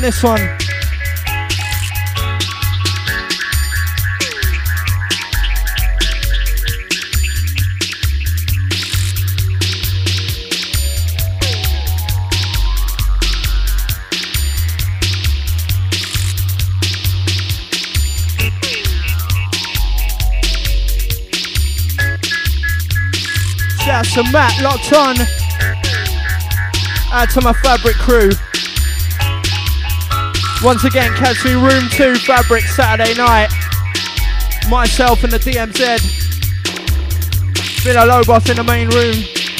This one. Shouts to Matt, locked on. Add to my Fabric crew. Once again, catch me room 2 Fabric Saturday night. Myself and the DMZ. Villa Lobos in the main room.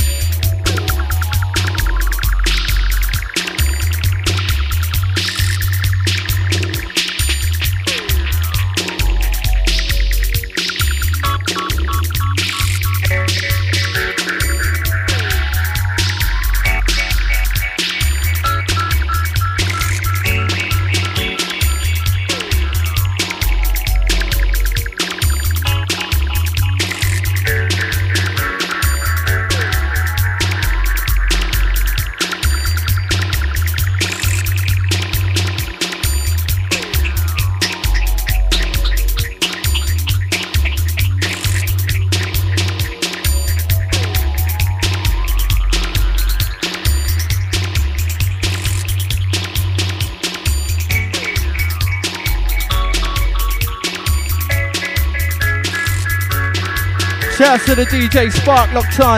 Shouts to the DJ Spark locked on.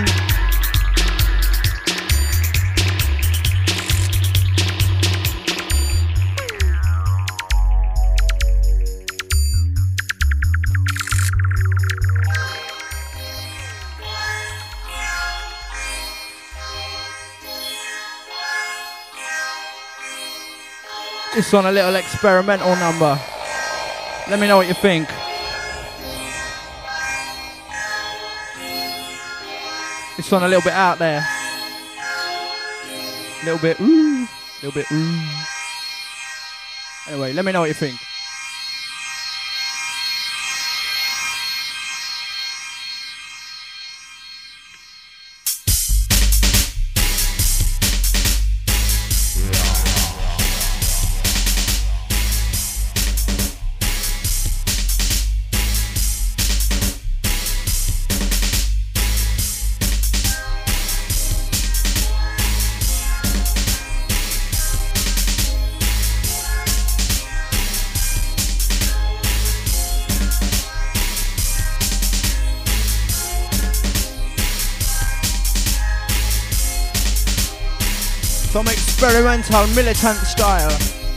This one a little experimental number. Let me know what you think. This one a little bit out there. A little bit ooh, a little bit ooh. Anyway, let me know what you think. Some experimental militant style.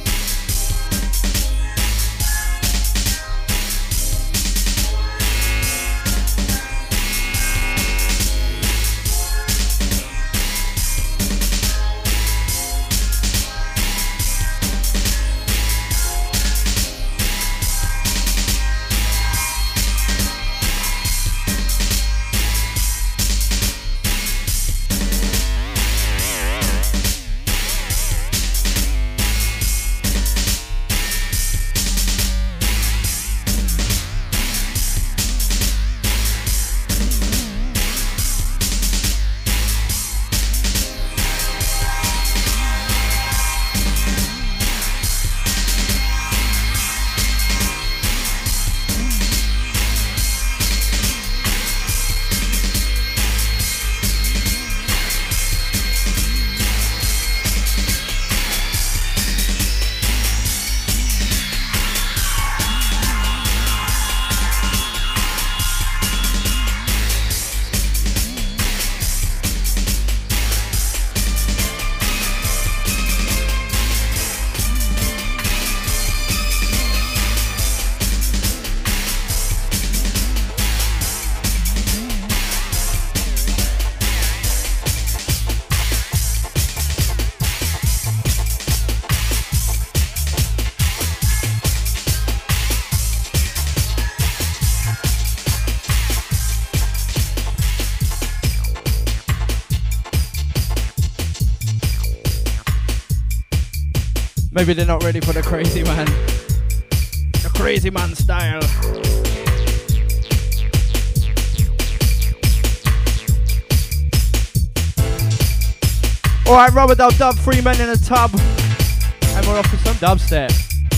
Maybe they're not ready for the crazy man. The crazy man style. Alright, Rubber Dub, 3 men in a tub. And we're off with some dubstep.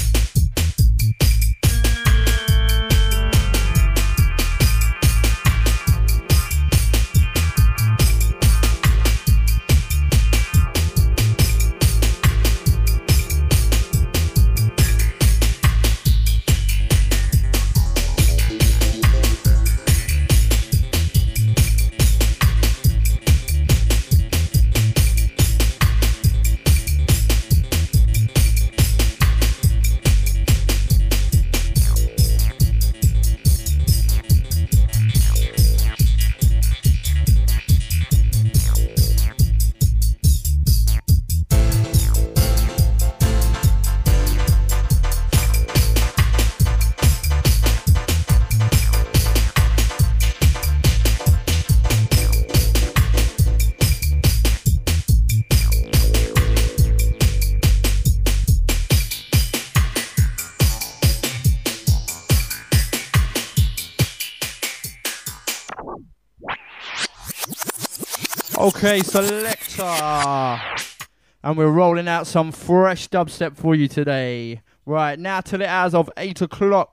Okay, selector. And we're rolling out some fresh dubstep for you today. Right, now till the hours of 8 o'clock.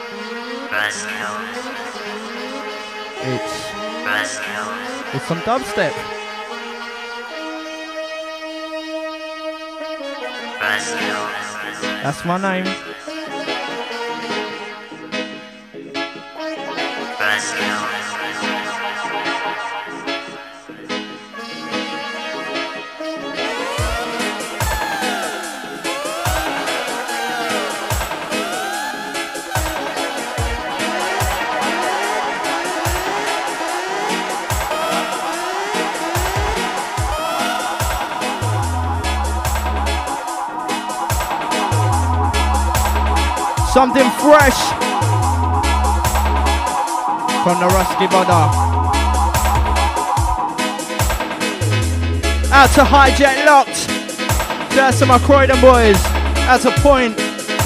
It's some dubstep. That's my name. Something fresh from the Rusky Brother. Out to Hijack Locked. That's to my Croydon boys. Out to Point.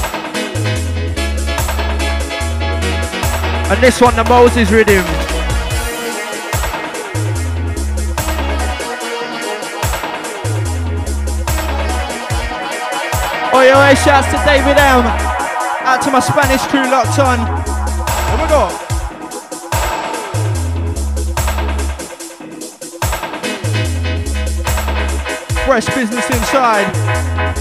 And this one, the Moses rhythm. Oi, oi, shouts to David Elm. Out to my Spanish crew locked on. Oh my God. Fresh business inside.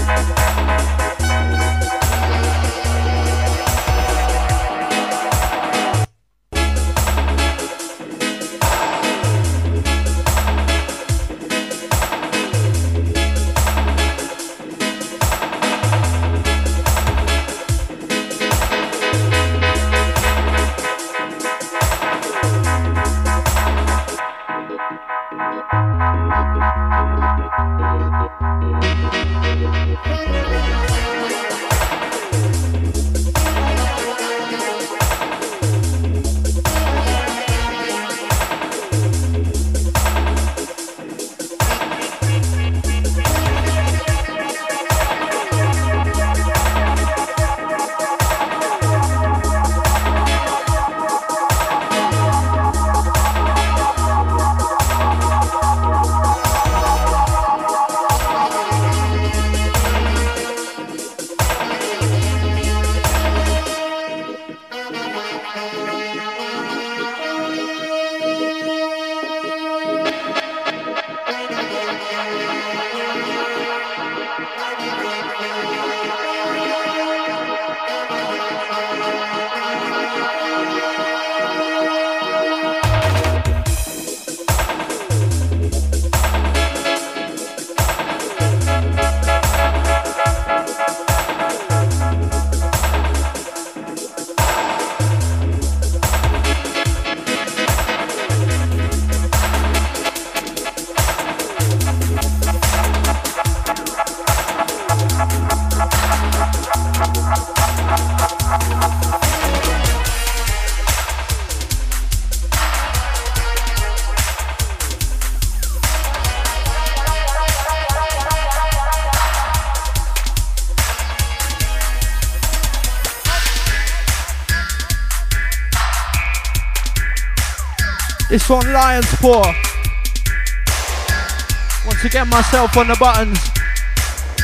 This one, Lion's Paw. Once again, myself on the buttons.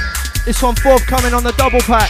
This one forthcoming on the double pack.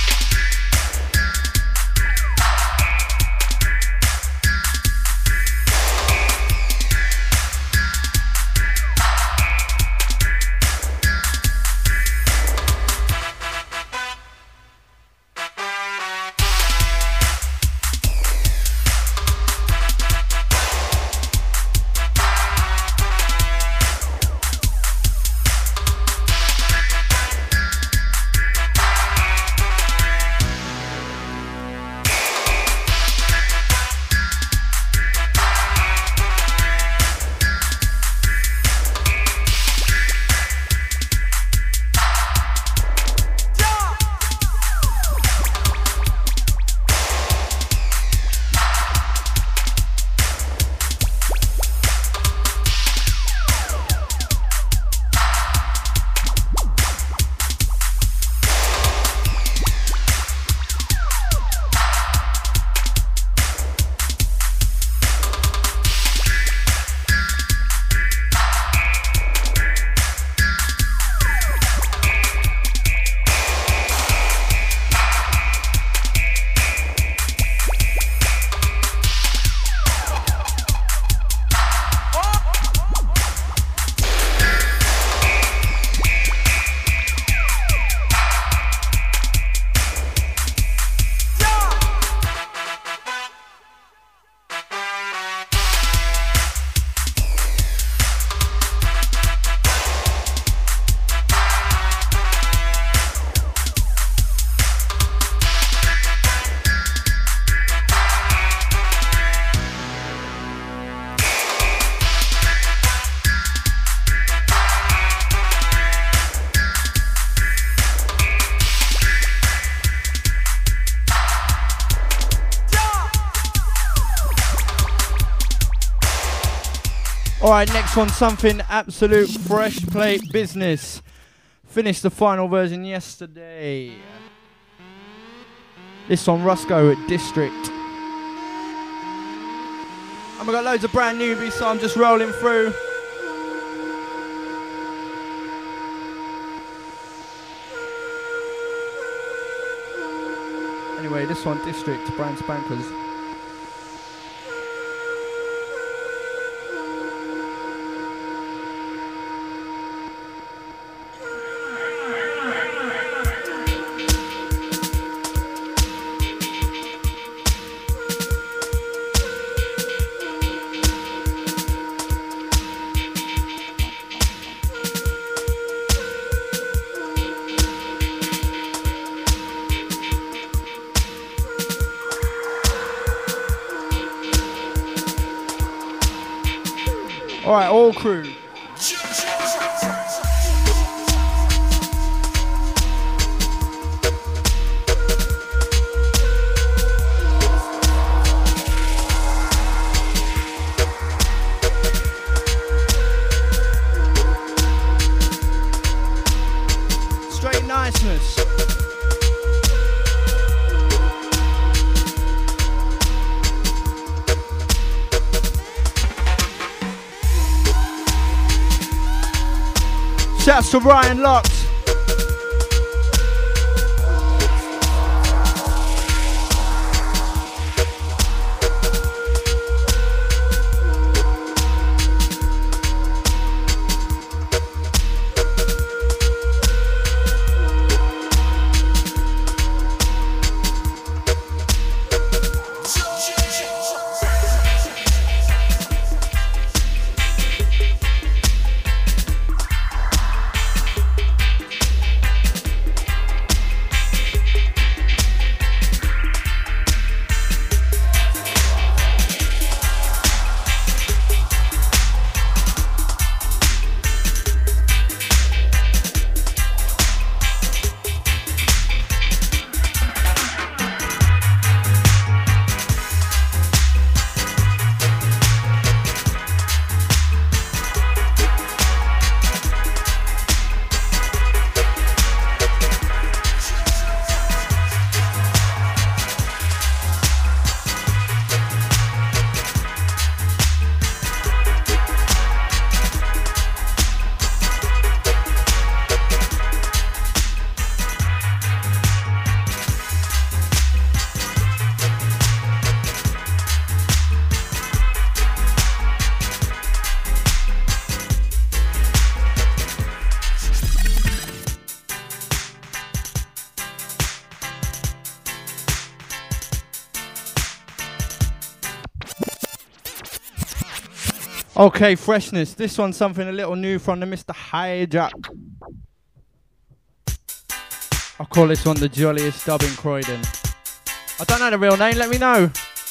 Alright, next one, something absolute fresh plate business. Finished the final version yesterday. This one, Rusko at District. And we got loads of brand newbies, so I'm just rolling through. Anyway, this one, District, brand spankers. Alright, all crew. Straight niceness. Shouts to Ryan Locks. Okay, freshness. This one's something a little new from the Mr. Hijack. I call this one the jolliest dub in Croydon. I don't know the real name, let me know.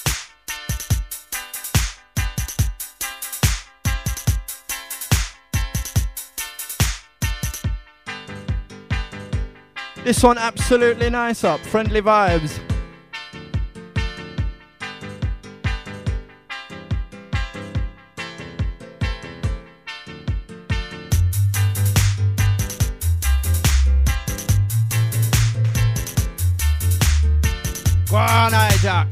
This one absolutely nice up, friendly vibes. Go on, Hijack.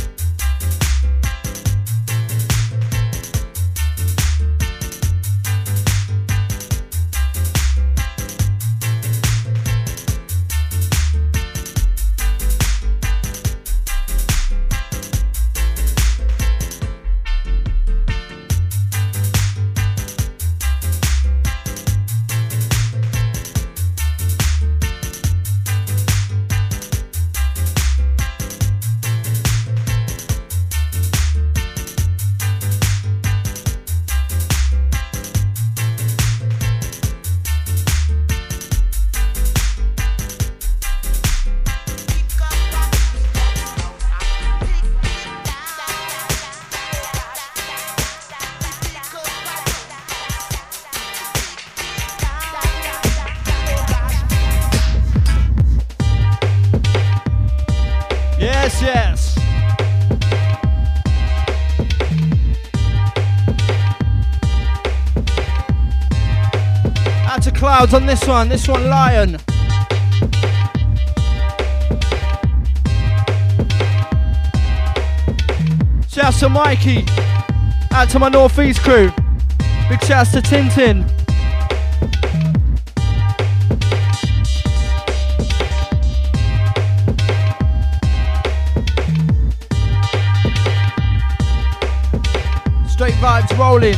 Yes. Out to Clouds on this one Lion. Shouts to Mikey. Out to my Northeast crew. Big shouts to Tintin. Straight vibes rolling.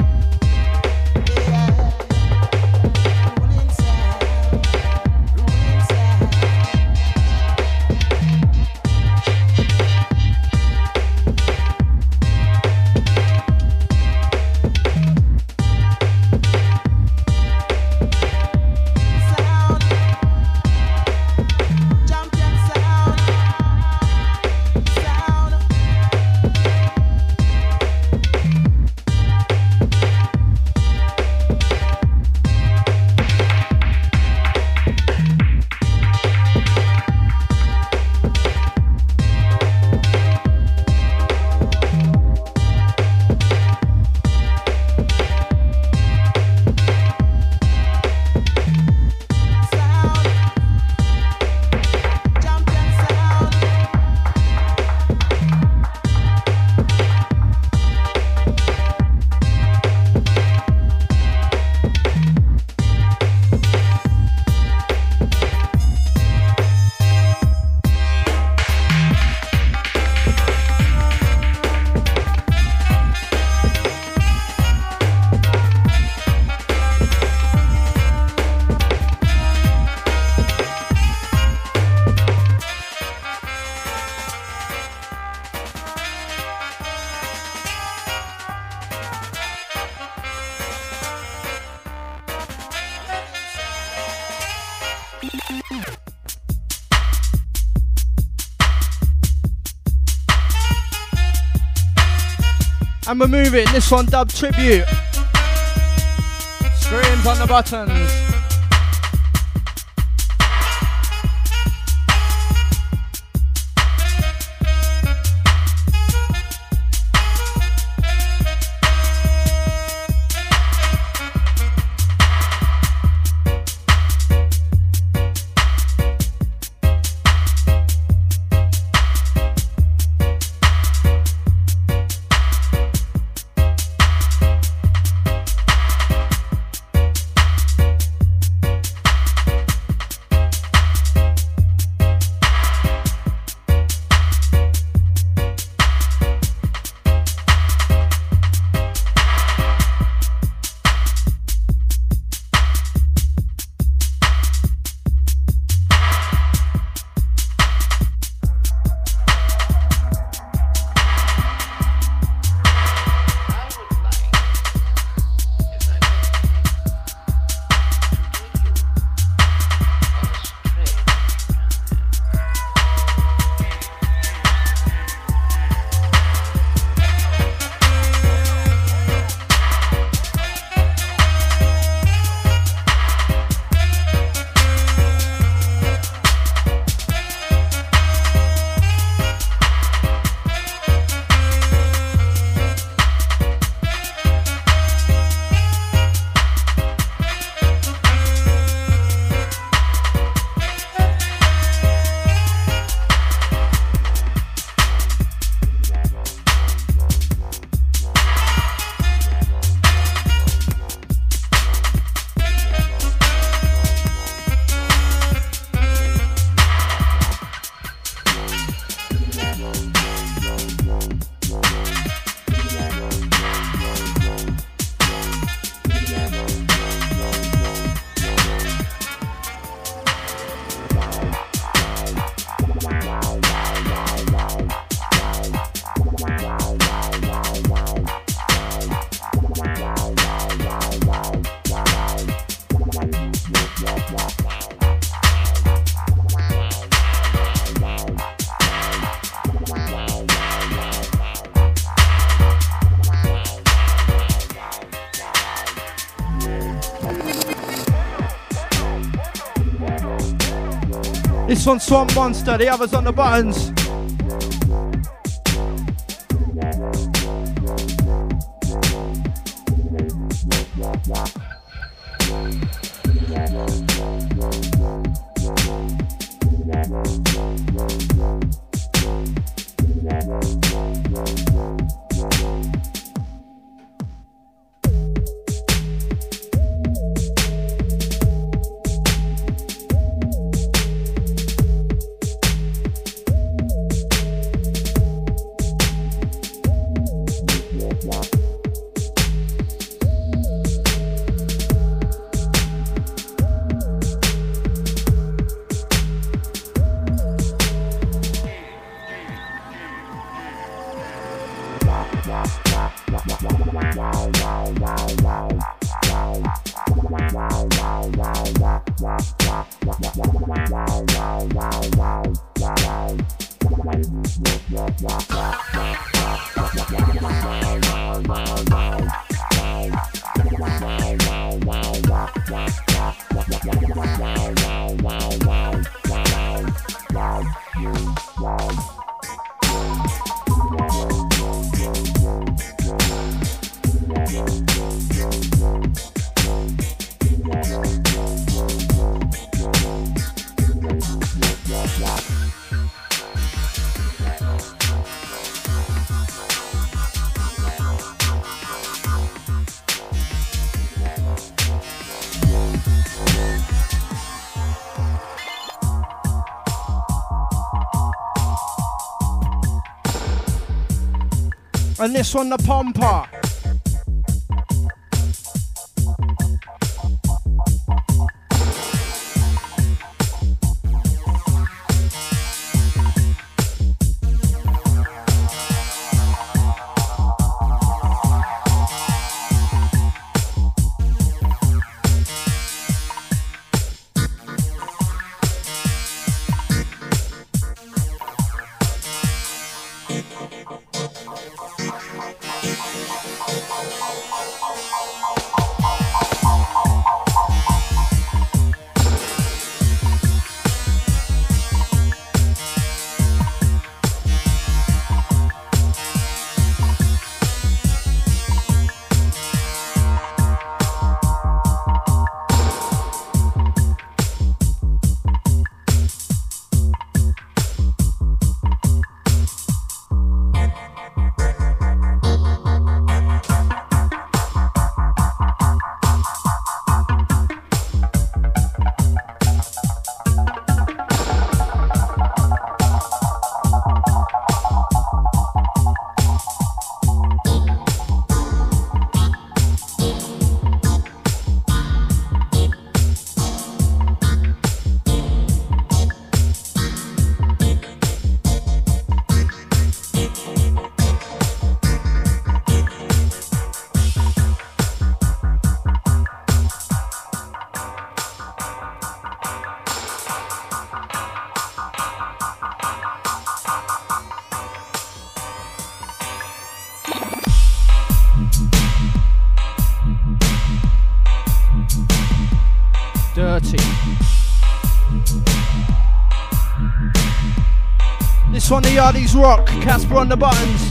And we're moving, this one dub tribute. Screams on the buttons. This one's Swamp Monster, the others on the buttons. And this one, the Pompa. This one, the Yardies Rock, Casper on the buttons.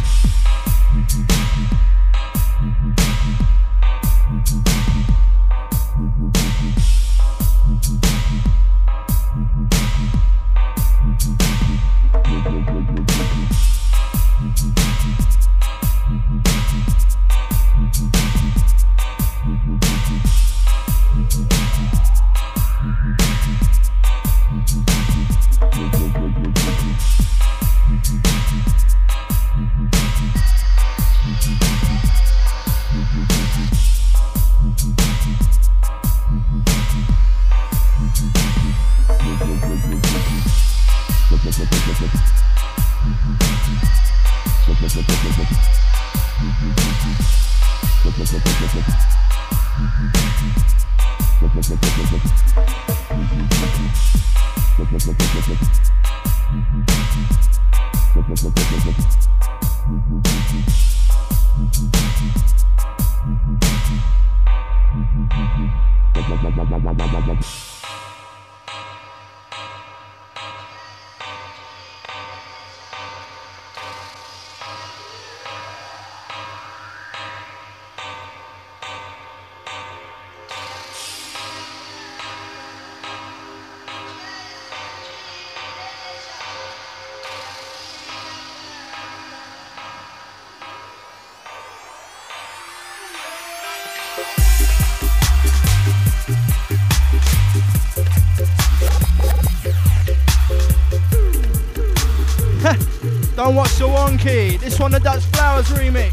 Don't watch the wonky. This one, the Dutch Flowers remix.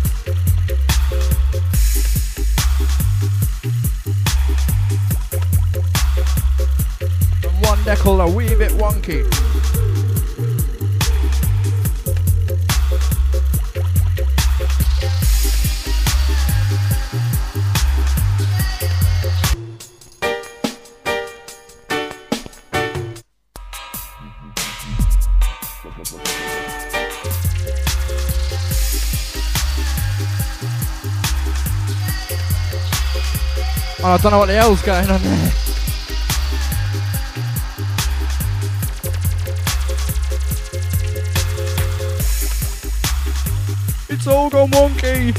And one decal a wee bit wonky. Oh, I don't know what the hell's going on there. It's all gone wonky.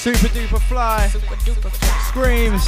Super duper fly. Super duper fly. Screams.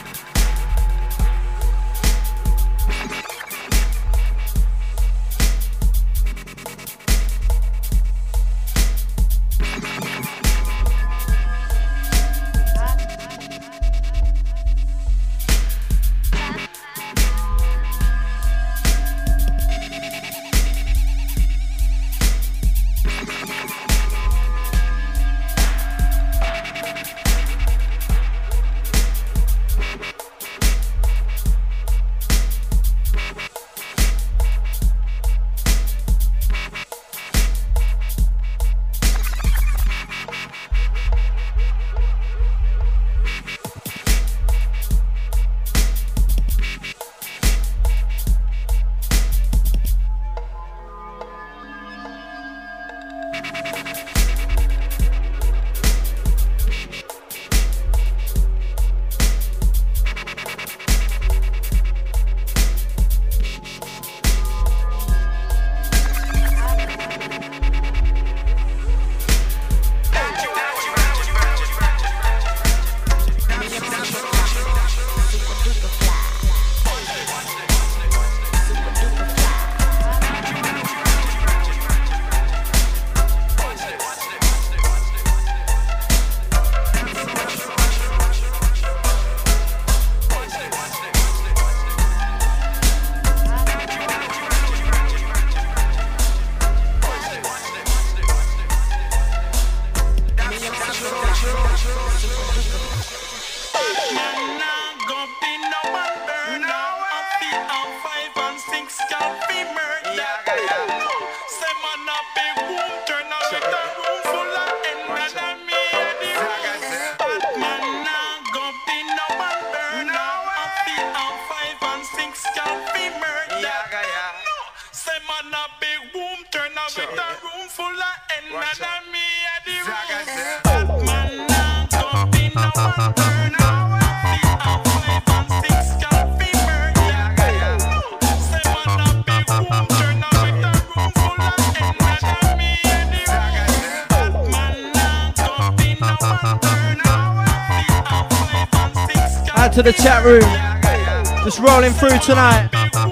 Add to the chat room. Just rolling through tonight.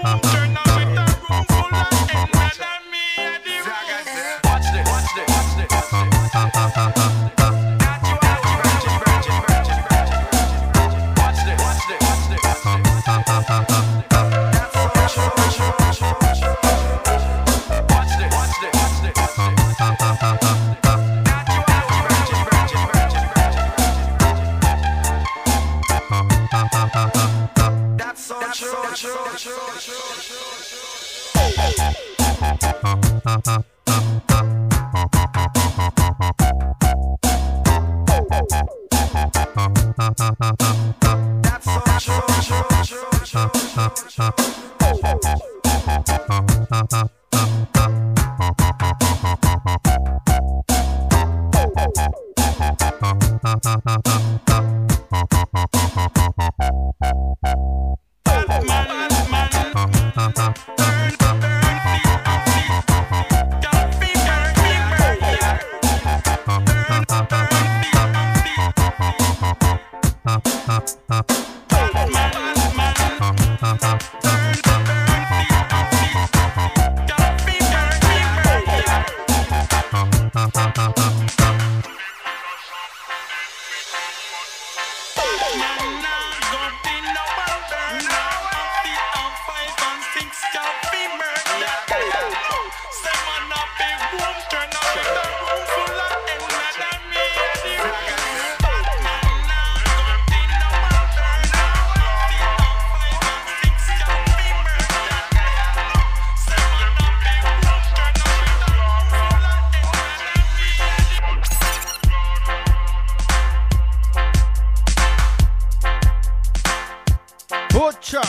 Butcher.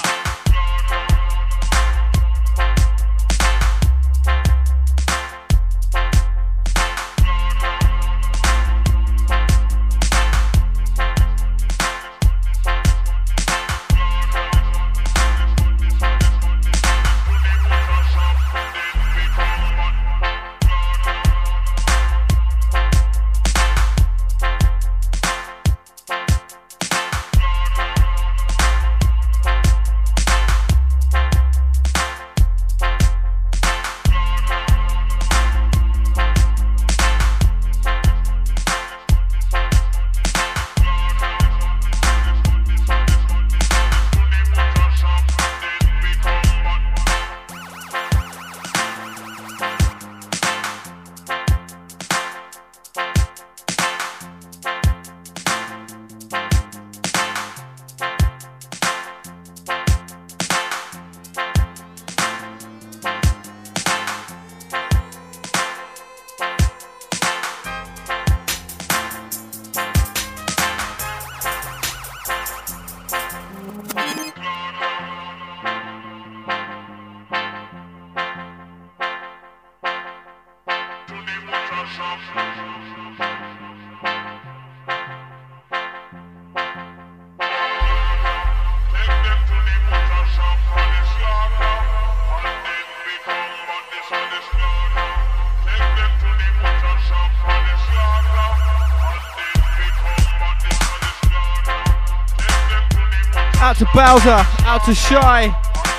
Out to Bowser, out to Shy.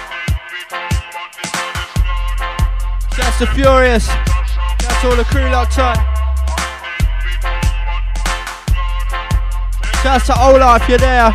Shouts to Furious. Shouts to all the crew locked on. Shouts to Ola if you're there.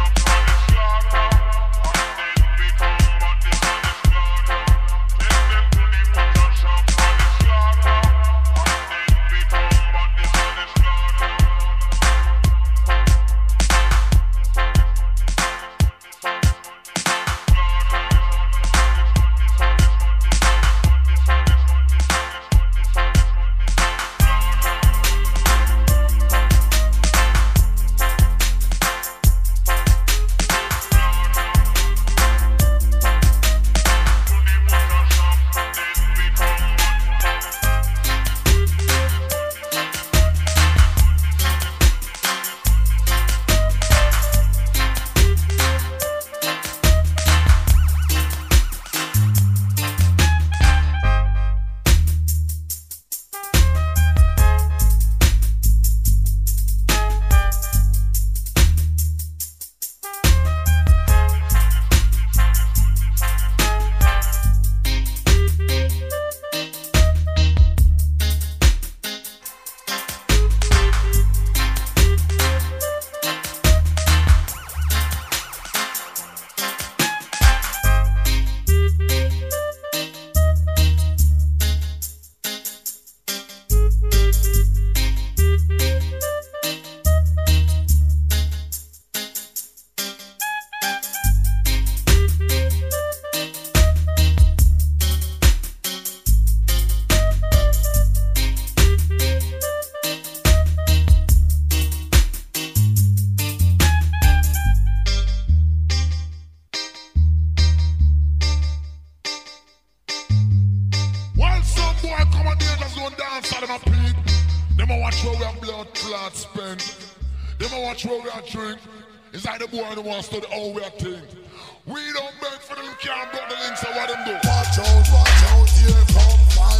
Wants to the how we are think. We don't beg for them, can't block the links, so what them do? Watch out, here come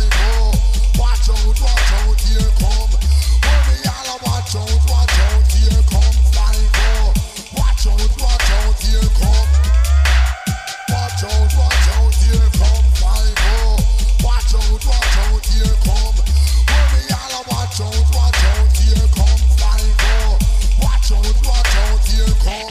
5-0. Watch out, here come. When me all watch out, here come 5-0. Watch out, here come. Watch out, here come 5-0. Watch out, here come. When me all watch out, here come 5-0. Watch out, here come.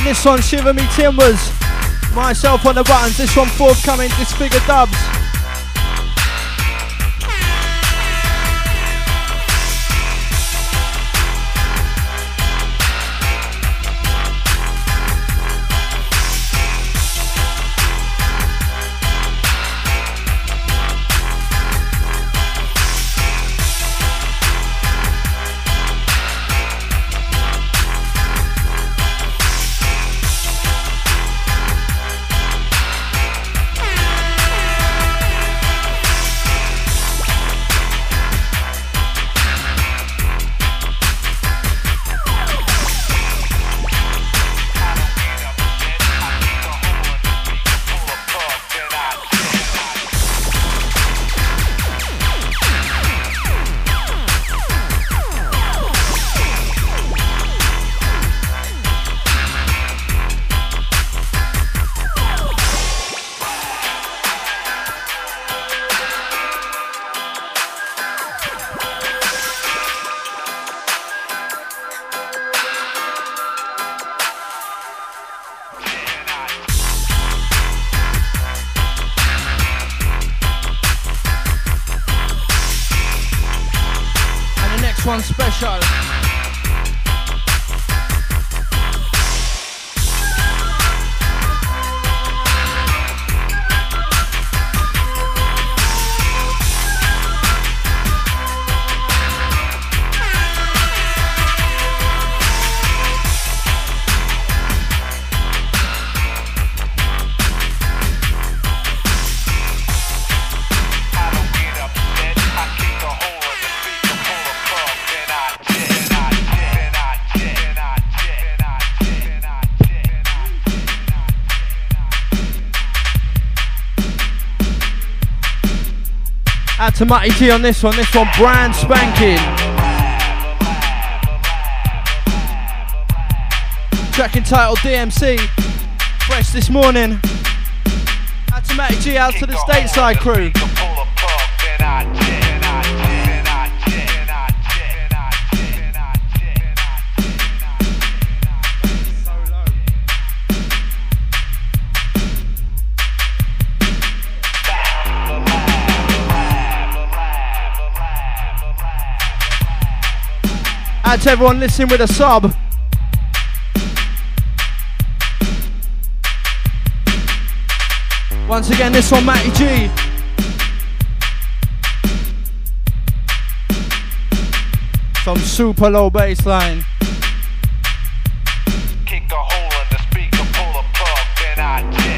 And this one, Shiver Me Timbers. Myself on the buttons. This one forthcoming, Disfigure Dubs. One special. Out to Matty G on this one brand spanking. Track entitled DMC, fresh this morning. Out to Matty G, out to the stateside crew. Out to everyone listening with a sub. Once again, this one, Matty G. Some super low bass line. Kick a hole in the speaker, pull a plug, then I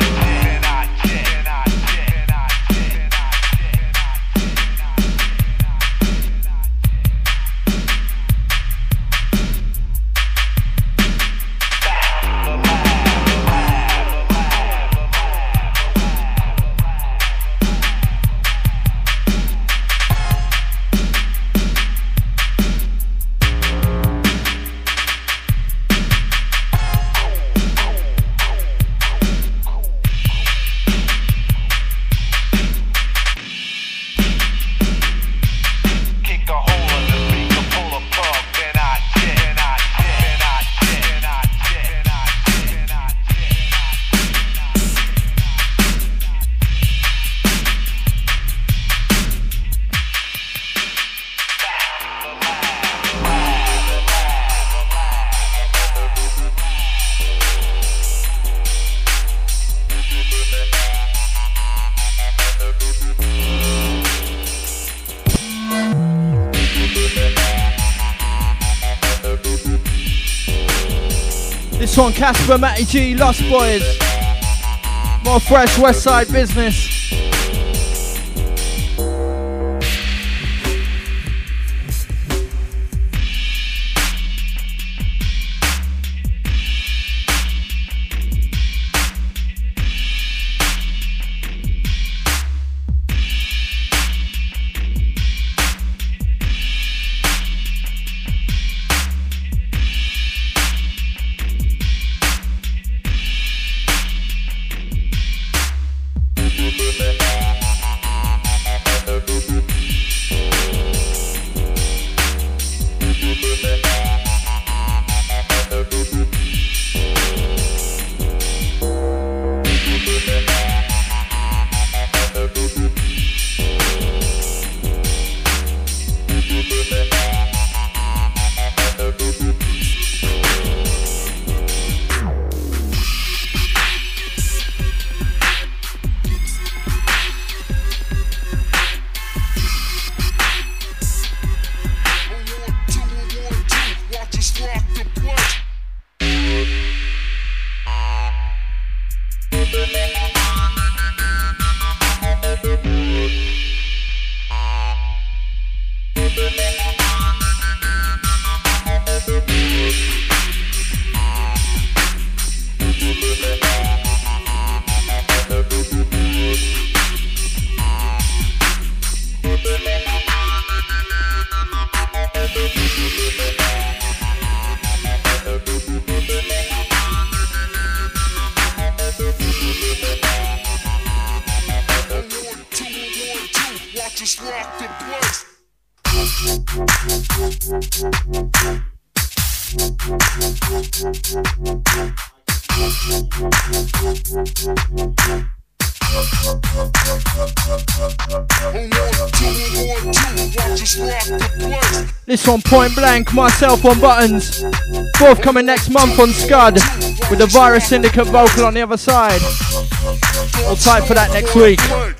This one, Casper, Matty G, Lost Boys. More fresh West Side business. This one Point Blank, myself on buttons. Fourth coming next month on Scud with the Virus Syndicate vocal on the other side. Hold tight for that next week.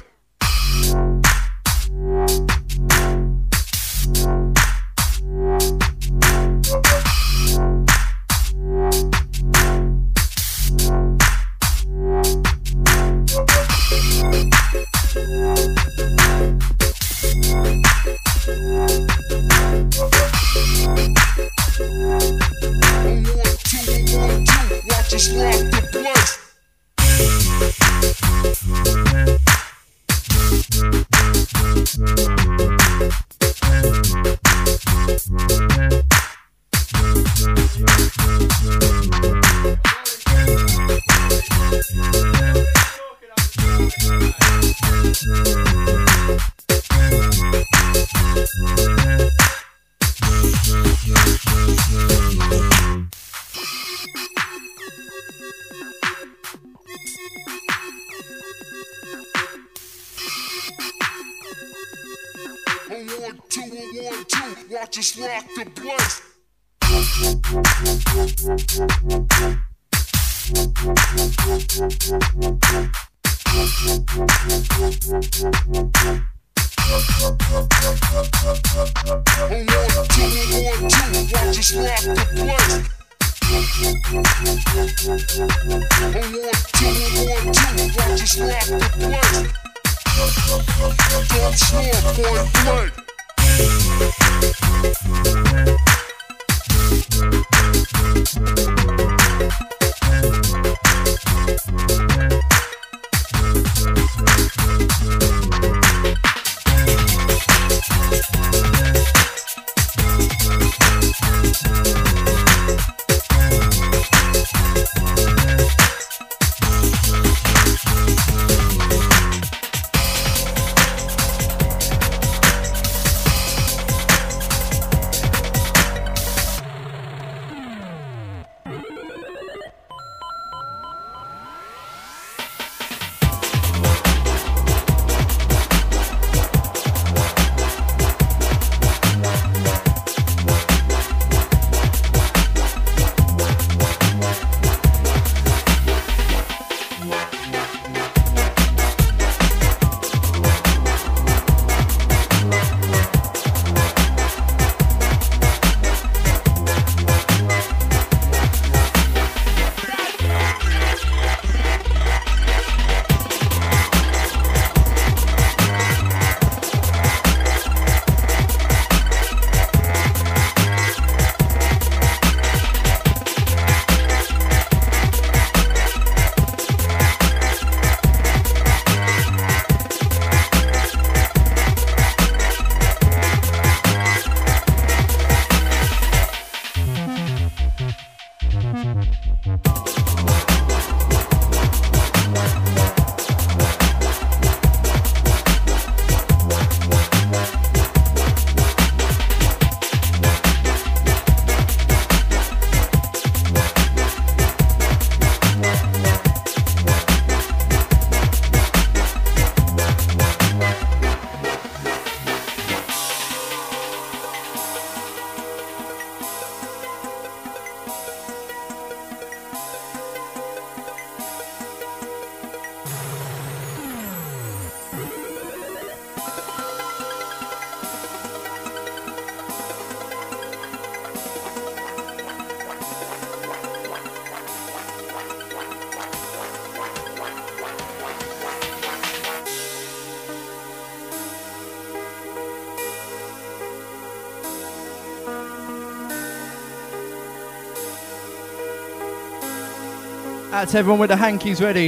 Out to everyone with the hankies ready.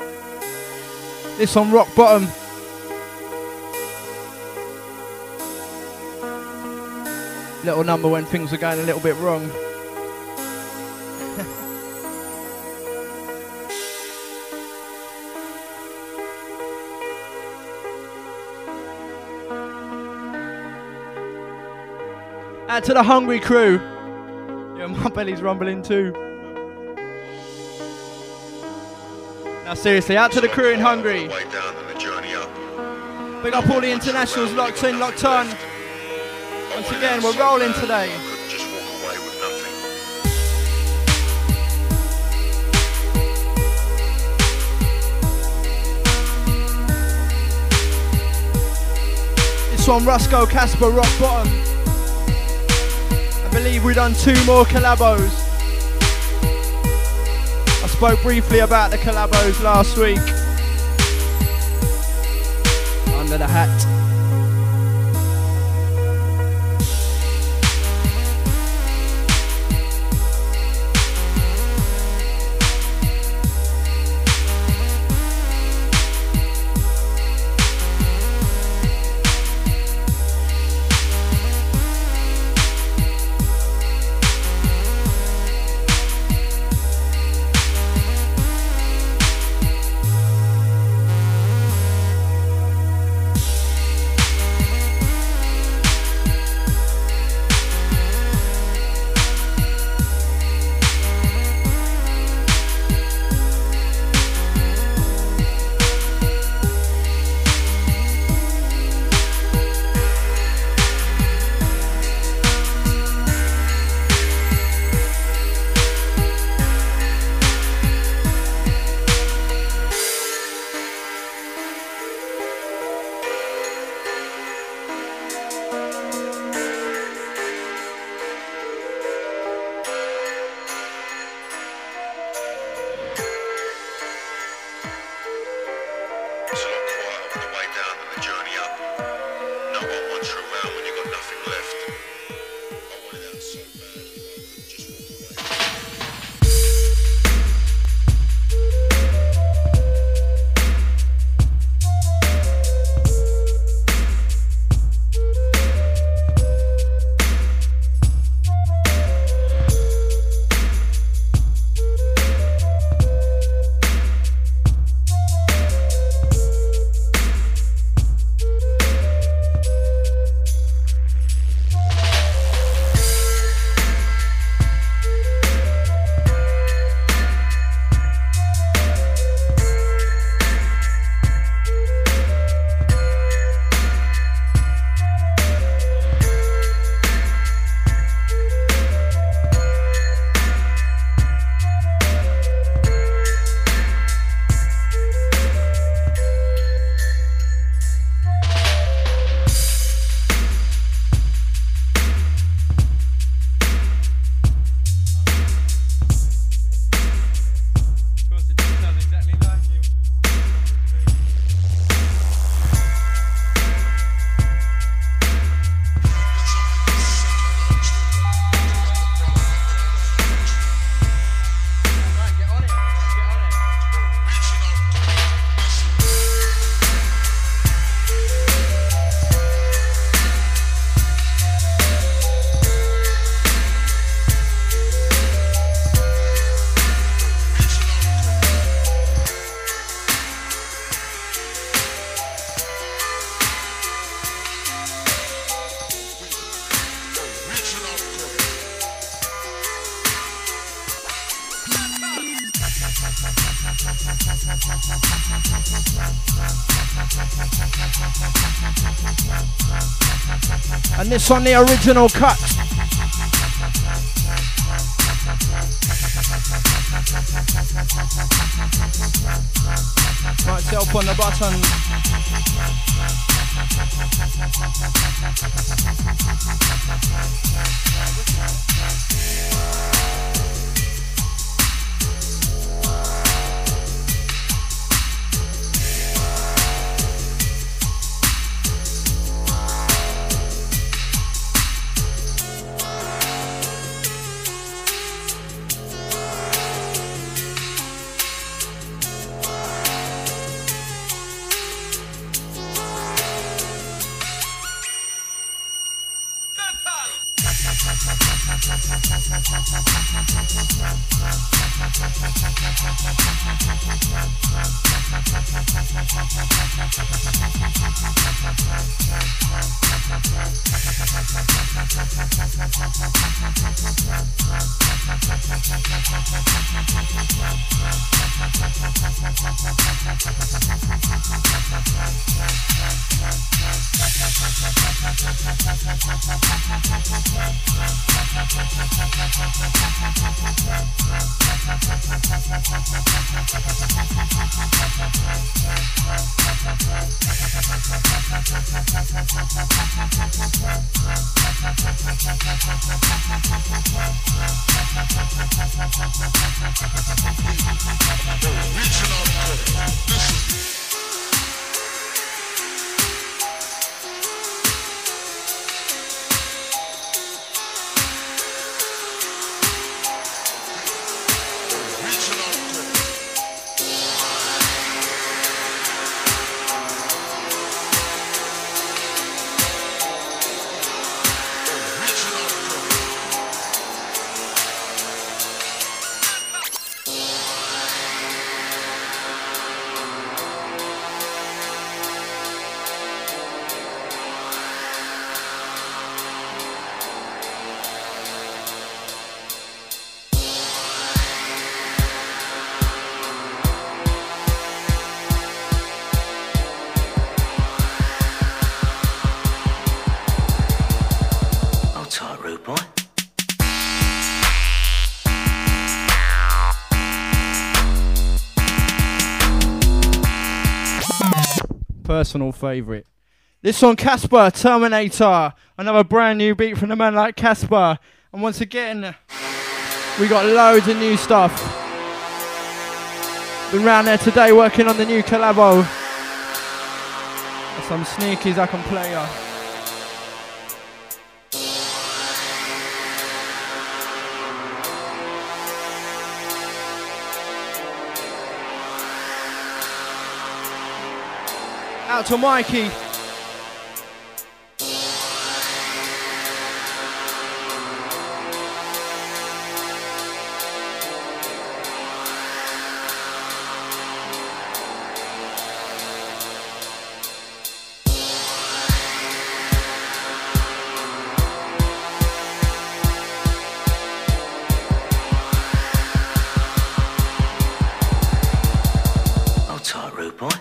This on Rock Bottom. Little number when things are going a little bit wrong. Out to the hungry crew. Yeah, my belly's rumbling too. Now seriously, out to the crew in Hungary. Way down and the journey up. Big up all the internationals locked in, locked on. Once again, we're rolling today. I couldn't just walk away with nothing. This one, Rusko, Casper, Rock Bottom. I believe we done 2 more collabos. I spoke briefly about the collabos last week. Under the hat. And this on the original cut. Myself on the button. Personal favourite. This one, Casper, Terminator. Another brand new beat from the man like Casper. And once again, we got loads of new stuff. Been round there today working on the new collabo. Some sneakies I can play ya. Out to Mikey. Hold tight, rude boy.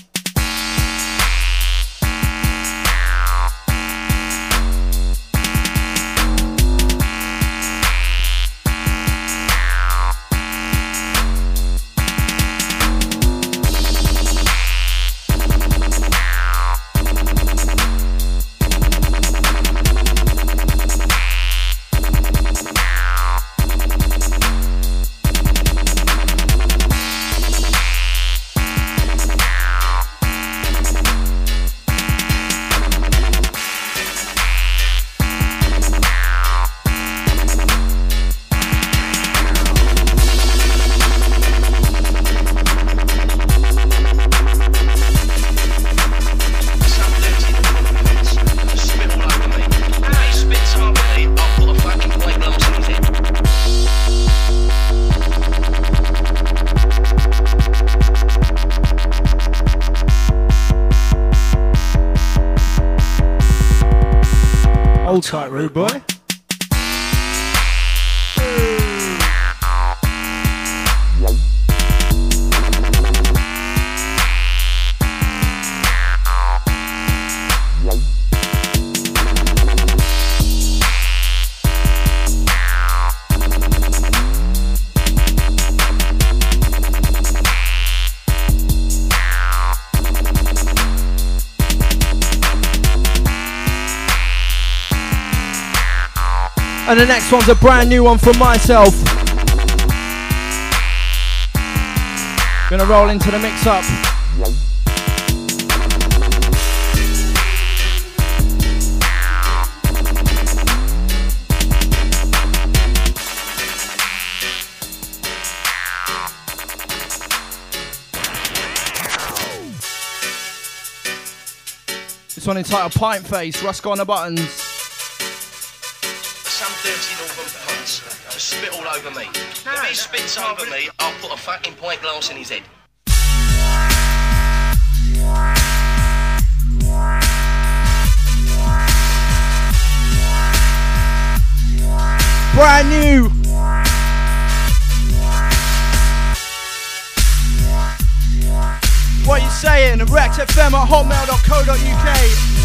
Hold tight, rude boy. And the next one's a brand new one from myself. Gonna roll into the mix up. This one entitled Pint Face, Rusko on the buttons. Some dirty northern punts to spit all over me. If he spits over me, I'll put a fucking pint glass in his head. Brand new. What you saying? RexFM@hotmail.co.uk.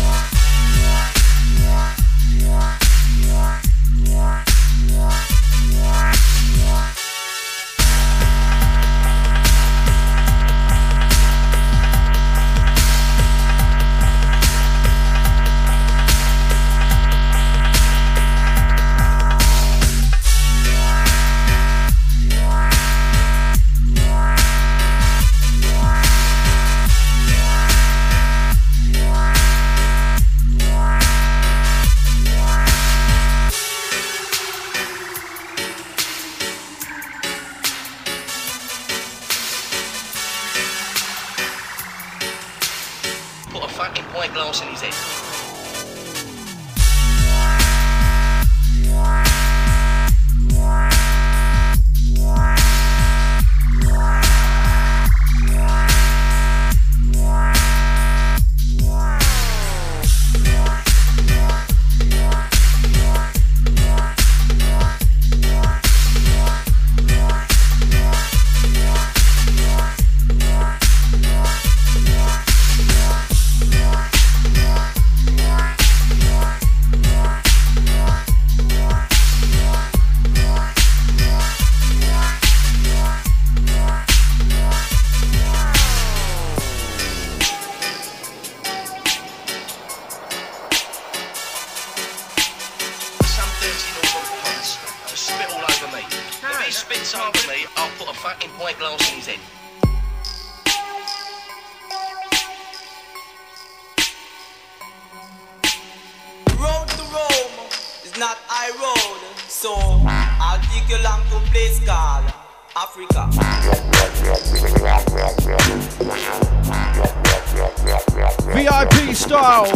Put a fucking pint glass in his head. Spits over me, I'll put a fucking pint glass in his head. Road to Rome is not high road, so I'll take you along to a place called Africa. VIP style.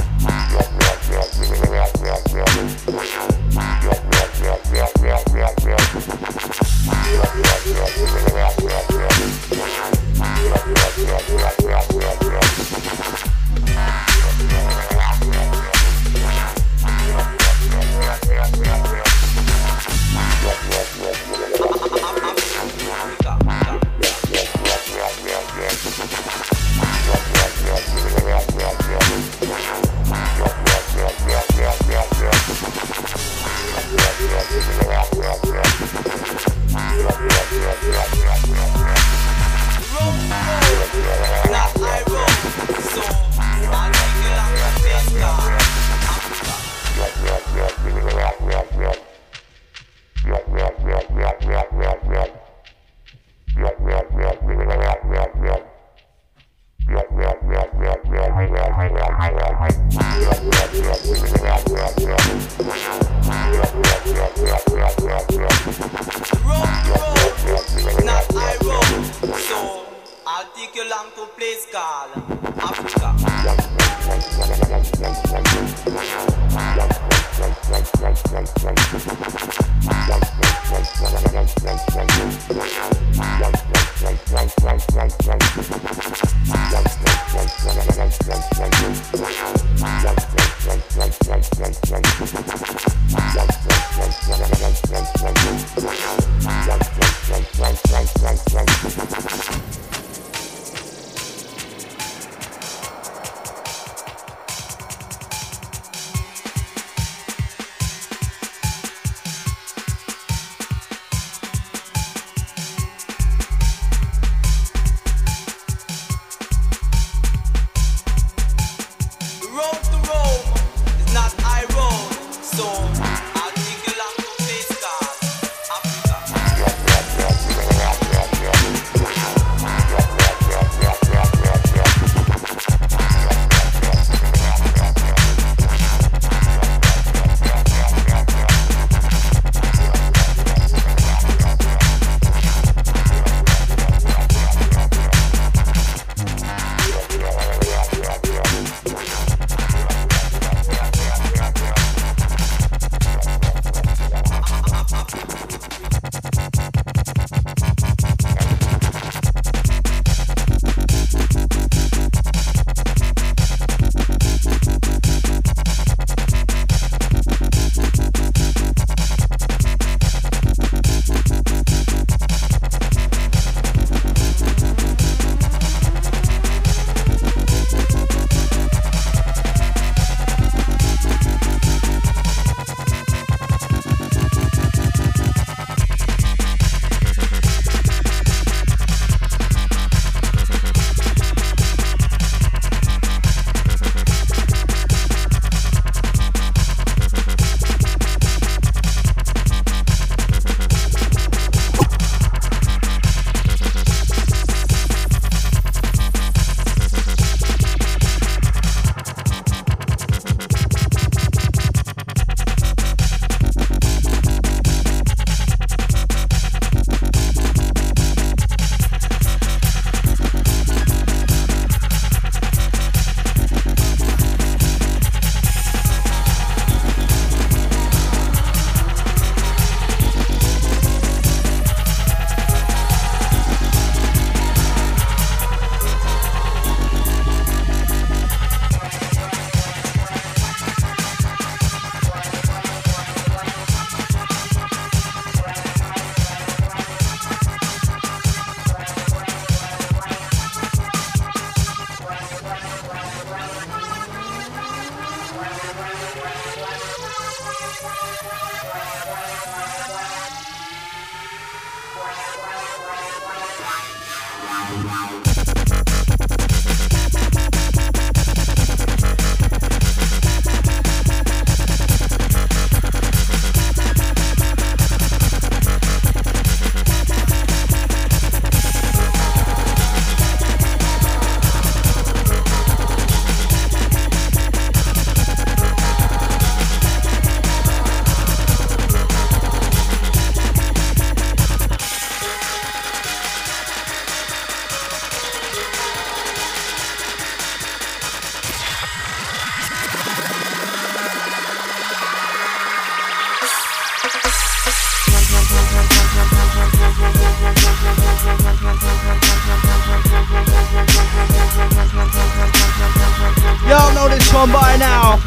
on by now.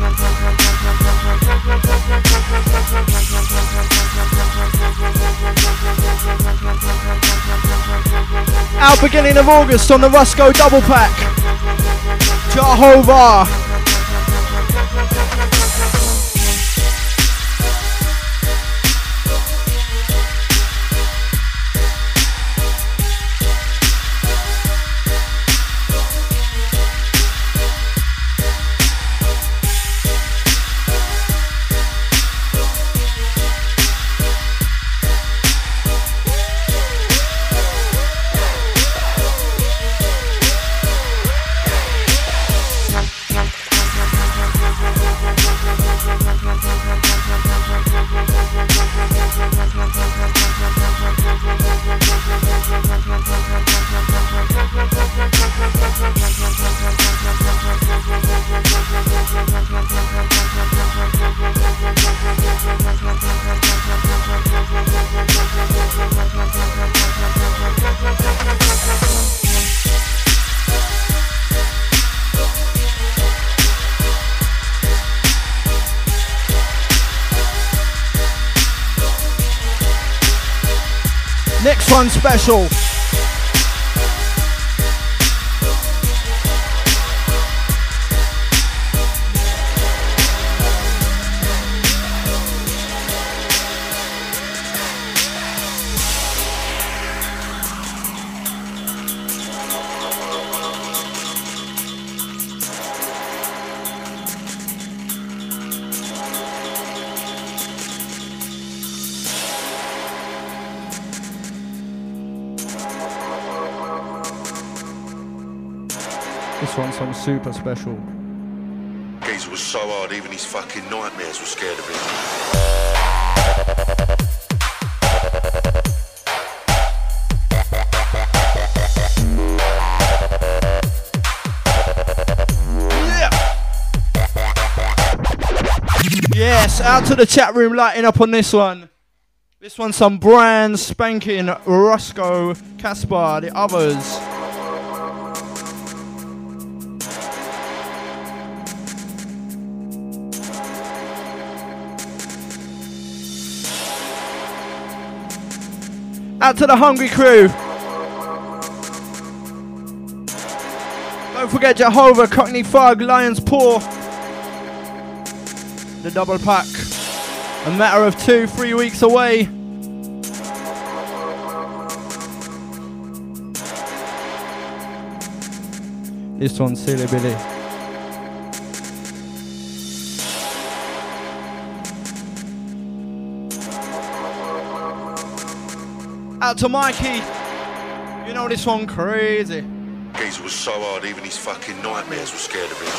Out beginning of August on the Rusco double pack. Jehovah. Next one special. This one's some super special. Geezer was so hard, even his fucking nightmares were scared of him. Yes, out to the chat room lighting up on this one. This one's some brand spanking Roscoe, Caspar, the others. Out to the hungry crew. Don't forget Jehovah, Cockney Fug, Lion's Paw. The double pack. A matter of 2-3 weeks away. This one's Silly Billy. Out to Mikey. You know this one crazy. Geezer was so hard, even his fucking nightmares were scared of him.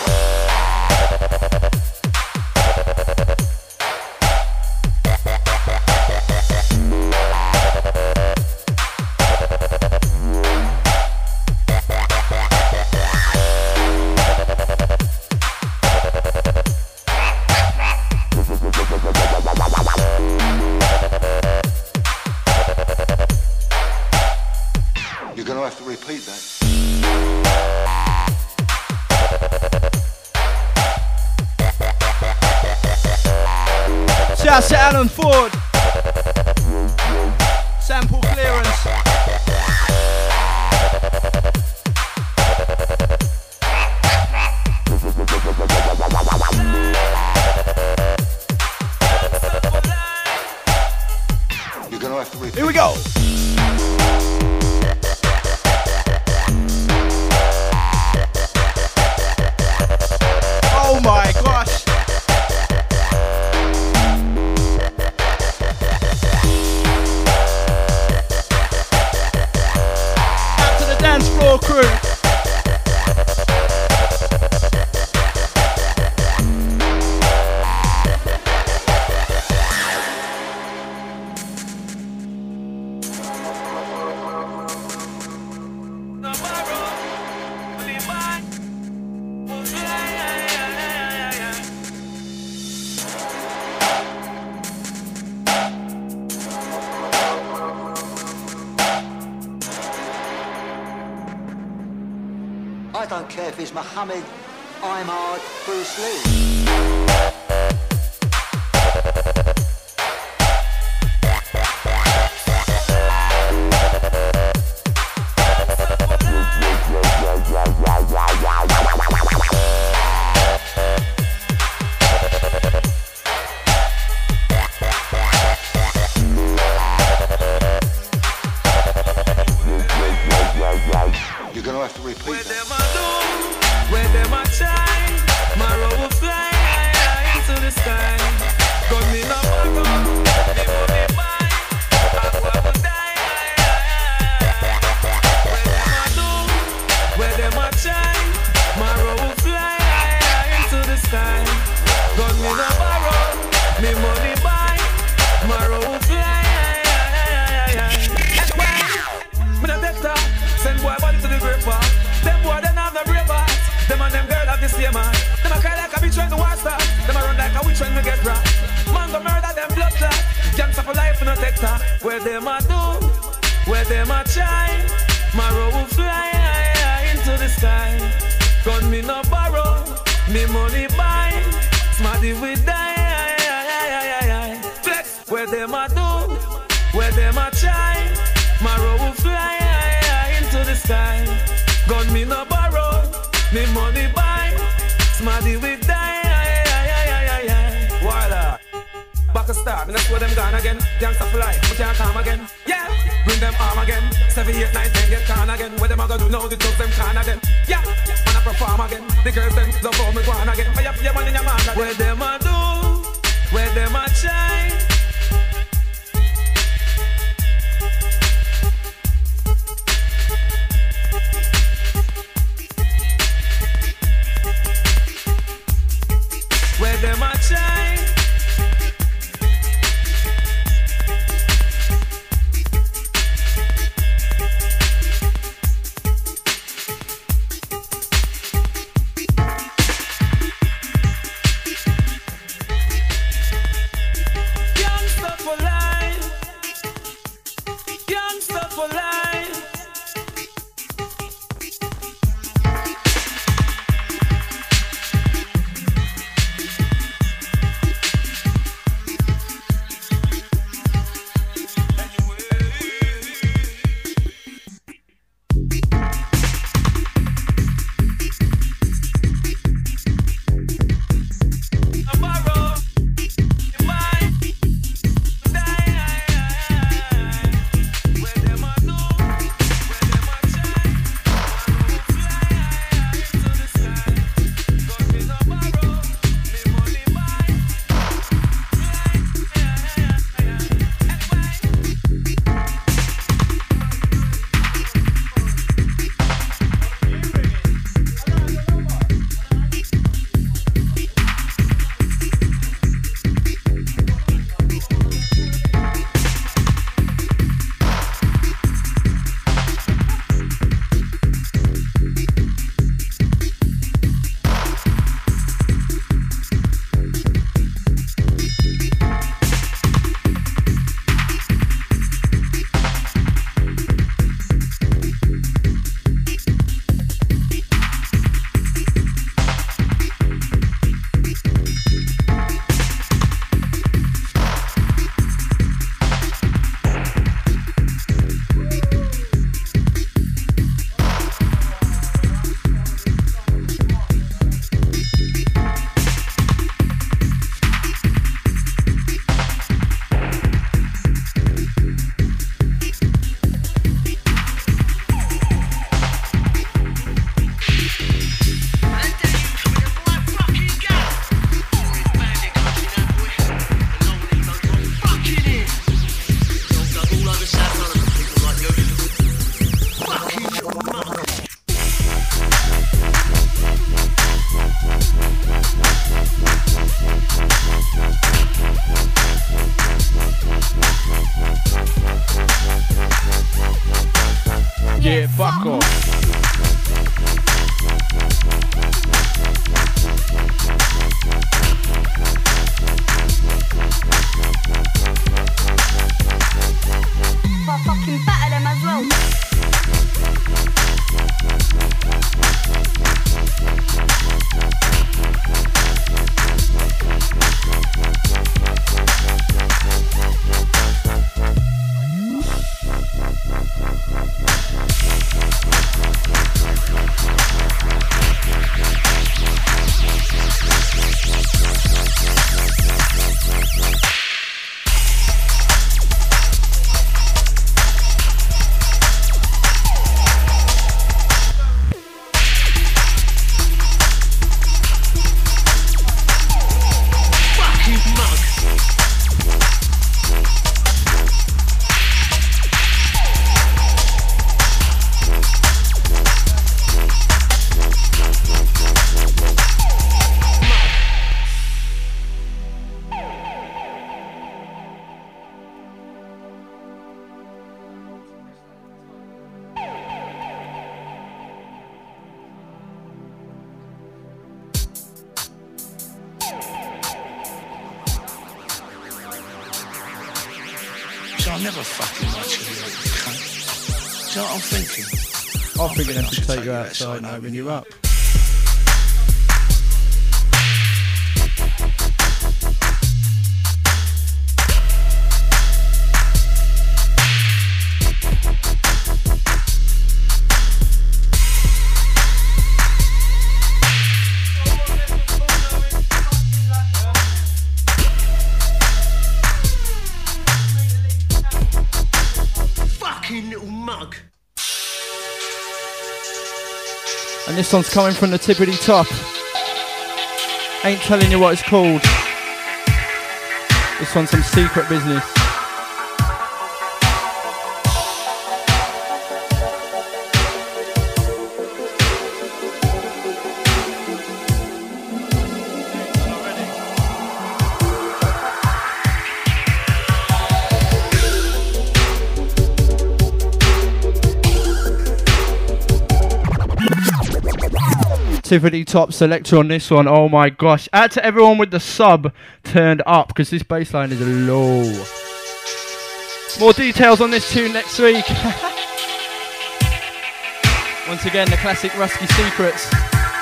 Shouts to Alan Ford. Sample clearance. You're gonna have to repeat. Here we go. Oh my gosh. Dance floor crew. I don't care if it's Muhammad, I'm Hard, Bruce Lee. You're gonna have to repeat Where that. them a do, where them a shine, my road will fly high into the sky. Gun me no borrow, me money buy, I will die. Where them a do, where them a shine, my road will fly high into the sky. Gun me no borrow, me money buy, my road will fly high. Me no take that. Send boy body to the grave bar. Them boy them have no brave heart. Them and them girl have the same heart. Them a cry like a bitch when the war start. Them a run like a witch when we get robbed. Man go murder them blood clot. Gangsta for life no take that. Where them a do, where them a shine. My road will fly high into the sky. Gun me no borrow, me money buy. Smarty we die. Flex where them a do, where them a shine. My road will fly to the sky. Gun me no borrow, me money buy. Smarty with die. Voila. Back a start, me not swear them gone again. Gangsta for life, we can't come again. Yeah, bring them arm again. 7, 8, 9, 10 get can again. Where them a go do now, the thugs them can again. Yeah, and I perform again. The girls them love how me go on again. Fire for your money, your man again. Where them a do, where them a shine. Where them a shine. Youngster for life. Youngster for life. Yeah, fuck off. I'll fucking batter them as well. I'll never fucking like you, cunt. Do you know what I'm thinking? I'm thinking I should take you outside and open you up. Little mug. And this one's coming from the tippity top. Ain't telling you what it's called. This one's some secret business. Tiffany top selector on this one. Oh my gosh. Out to everyone with the sub turned up because this bass line is low. More details on this tune next week. Once again, the classic Rusky Secrets.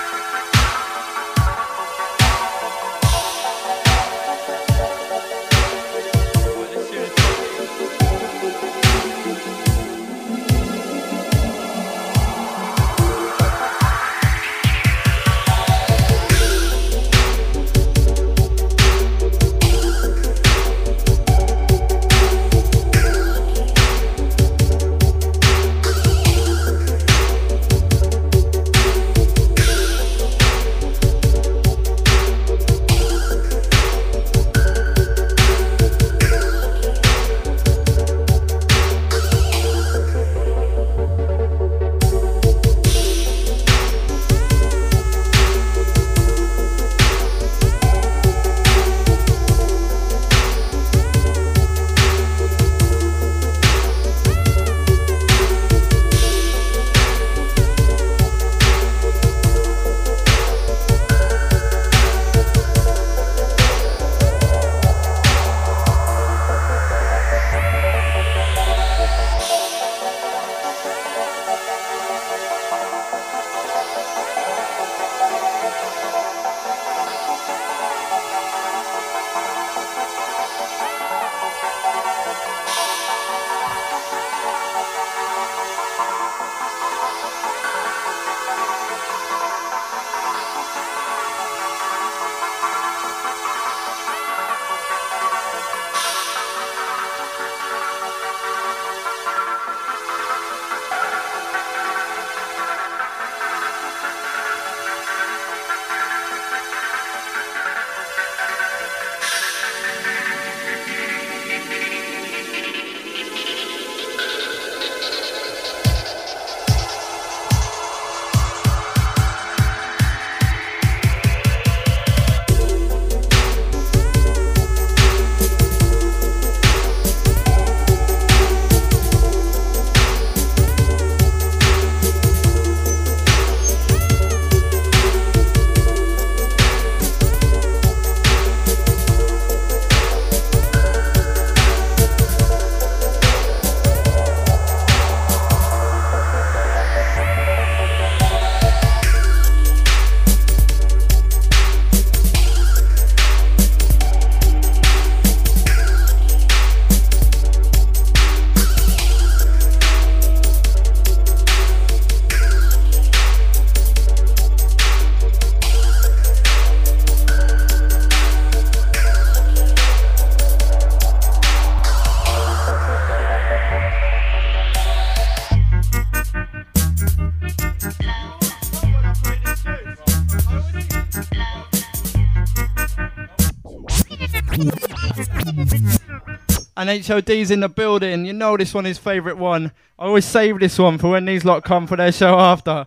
And HOD's in the building. You know this one is favourite one. I always save this one for when these lot come for their show after.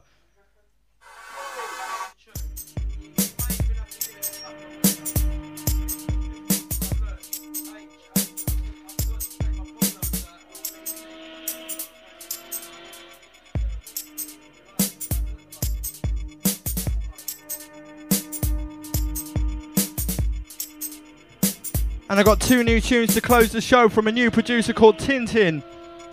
And I got 2 new tunes to close the show from a new producer called Tintin.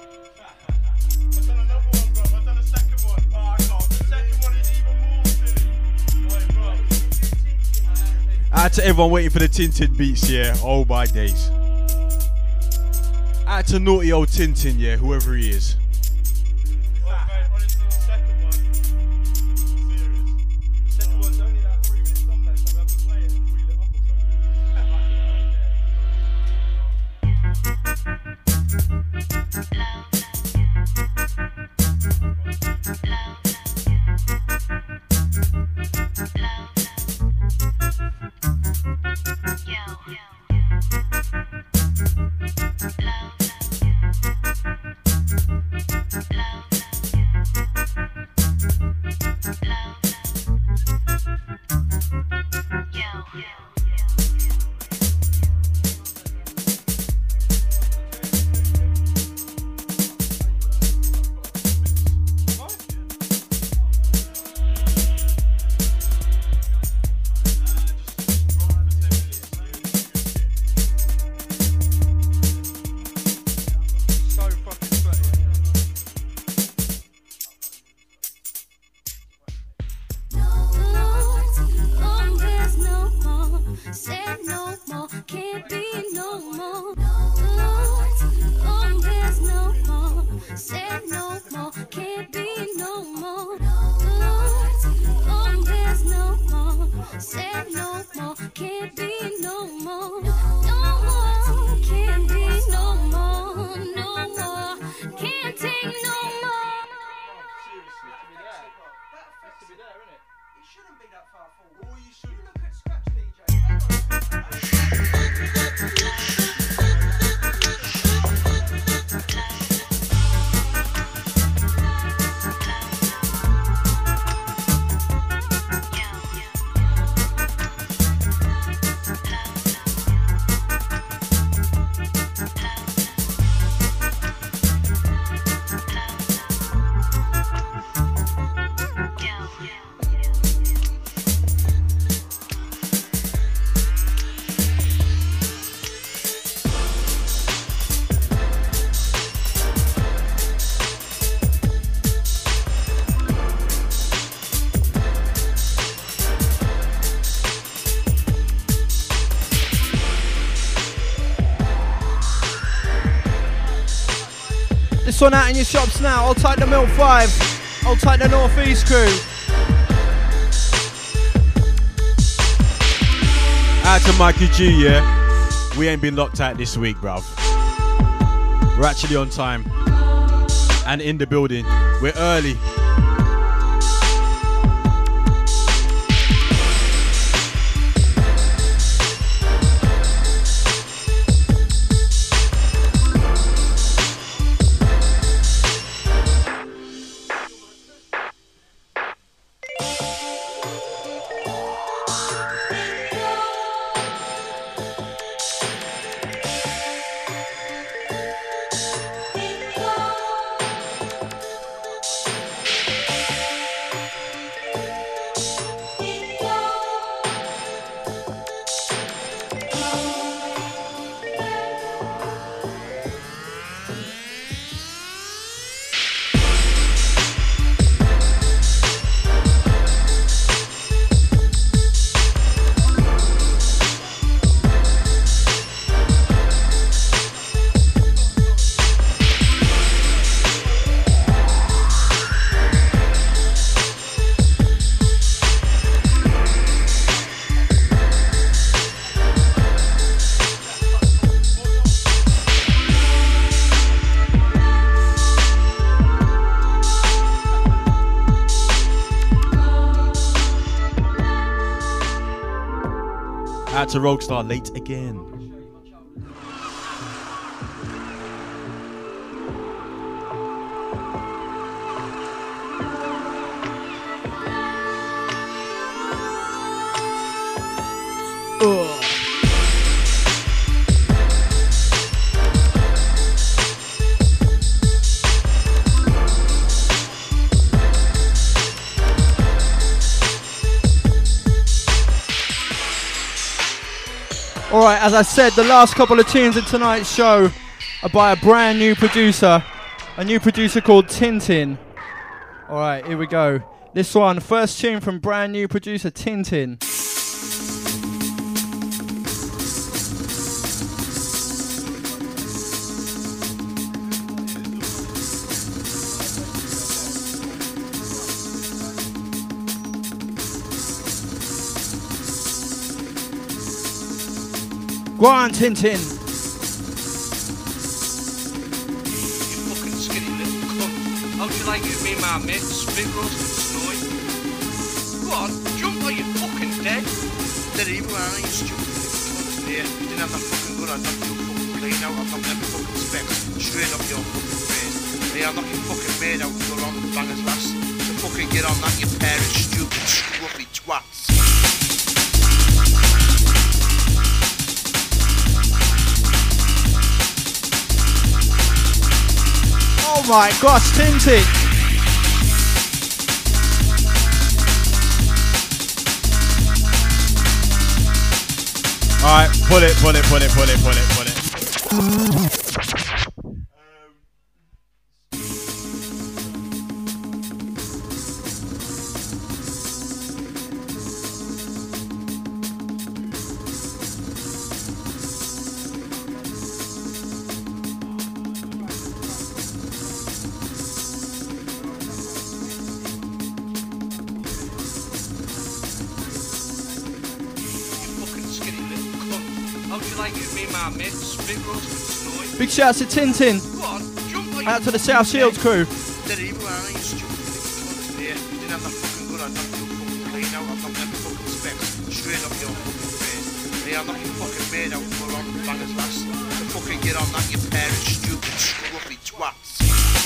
Out to everyone waiting for the Tintin beats, yeah. Oh my days. Out to naughty old Tintin, yeah, whoever he is. This one out in your shops now. I'll take the Milk 5. I'll take the Northeast crew. Out to Mikey G, yeah. We ain't been locked out this week, bruv. We're actually on time. And in the building. We're early. Out to Roguestar, late again. Alright, as I said, the last couple of tunes in tonight's show are by a brand new producer. A new producer called Tintin. Alright, here we go. This one, first tune from brand new producer Tintin. Go on, Tintin. You fucking skinny little cunt. How'd you like you be my mate? Spit roast and snowy. Go on, jump or you fucking dead. They're evil, aren't you, stupid little cunt? Yeah, you didn't have that fucking good, I'd knock you fucking clean out. I'd knock them fucking specs straight up your fucking face. Yeah, I'll knock your fucking mate out with your on the bangers last. So fucking get on that, you pair of stupid, scruffy twats. Oh my gosh, Tintin! Alright, pull it. Big shouts to Tintin. Out to the South Shields crew. They're evil, aren't you, stupid little cunt? Yeah, you didn't have that fucking good, I'd knock you fucking clean out. I'd knock them fucking specs straight up your fucking face. Yeah, I'll knock your fucking mate out with your on the bangers last. So fucking get on that, you pair of stupid, scruffy twats.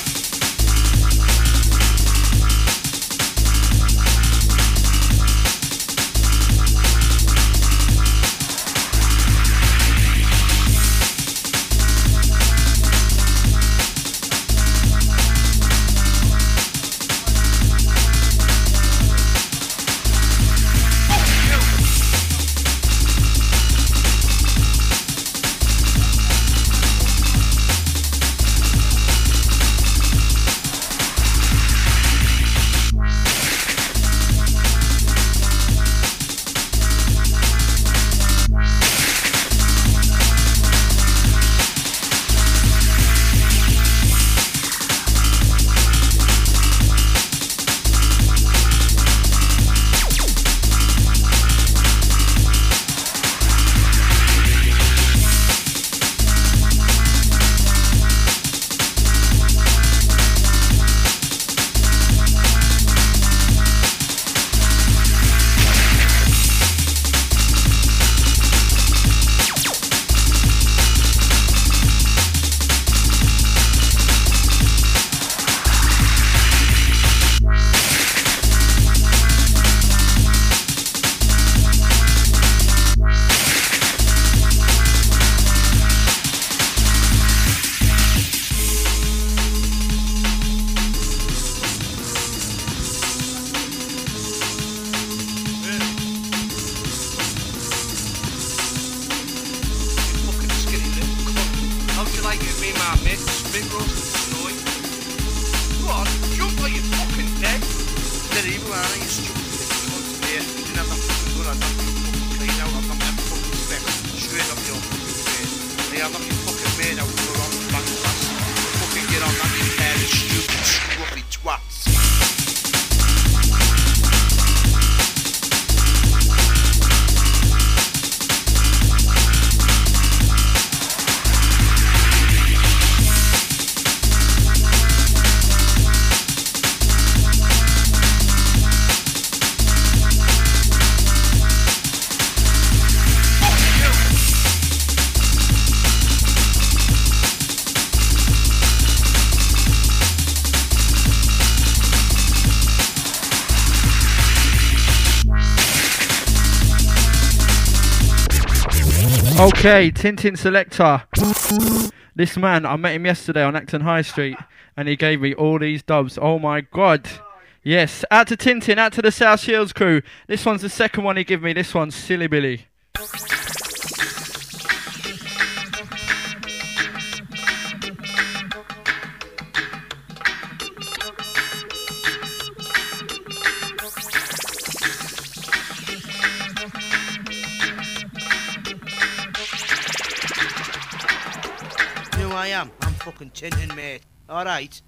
Okay, Tintin Selector. This man, I met him yesterday on Acton High Street and he gave me all these dubs. Oh my god. Yes, out to Tintin, out to the South Shields crew. This one's the second one he gave me. This one's Silly Billy. who I am? I'm fucking Tintin, mate. Alright.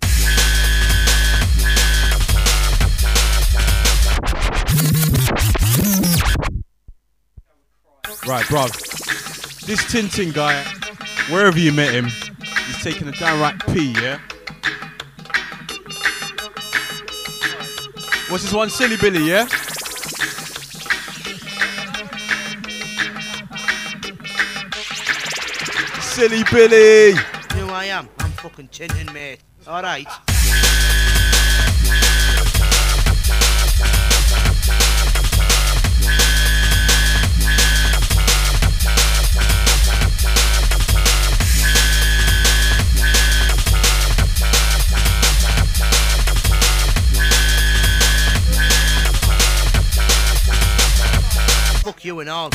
Right, bruv. This Tintin guy, wherever you met him, he's taking a downright pee, yeah? What's this one? Silly Billy, yeah? Silly Billy! You know who I am? I'm fucking Tintin, mate. Alright. Fuck you and all.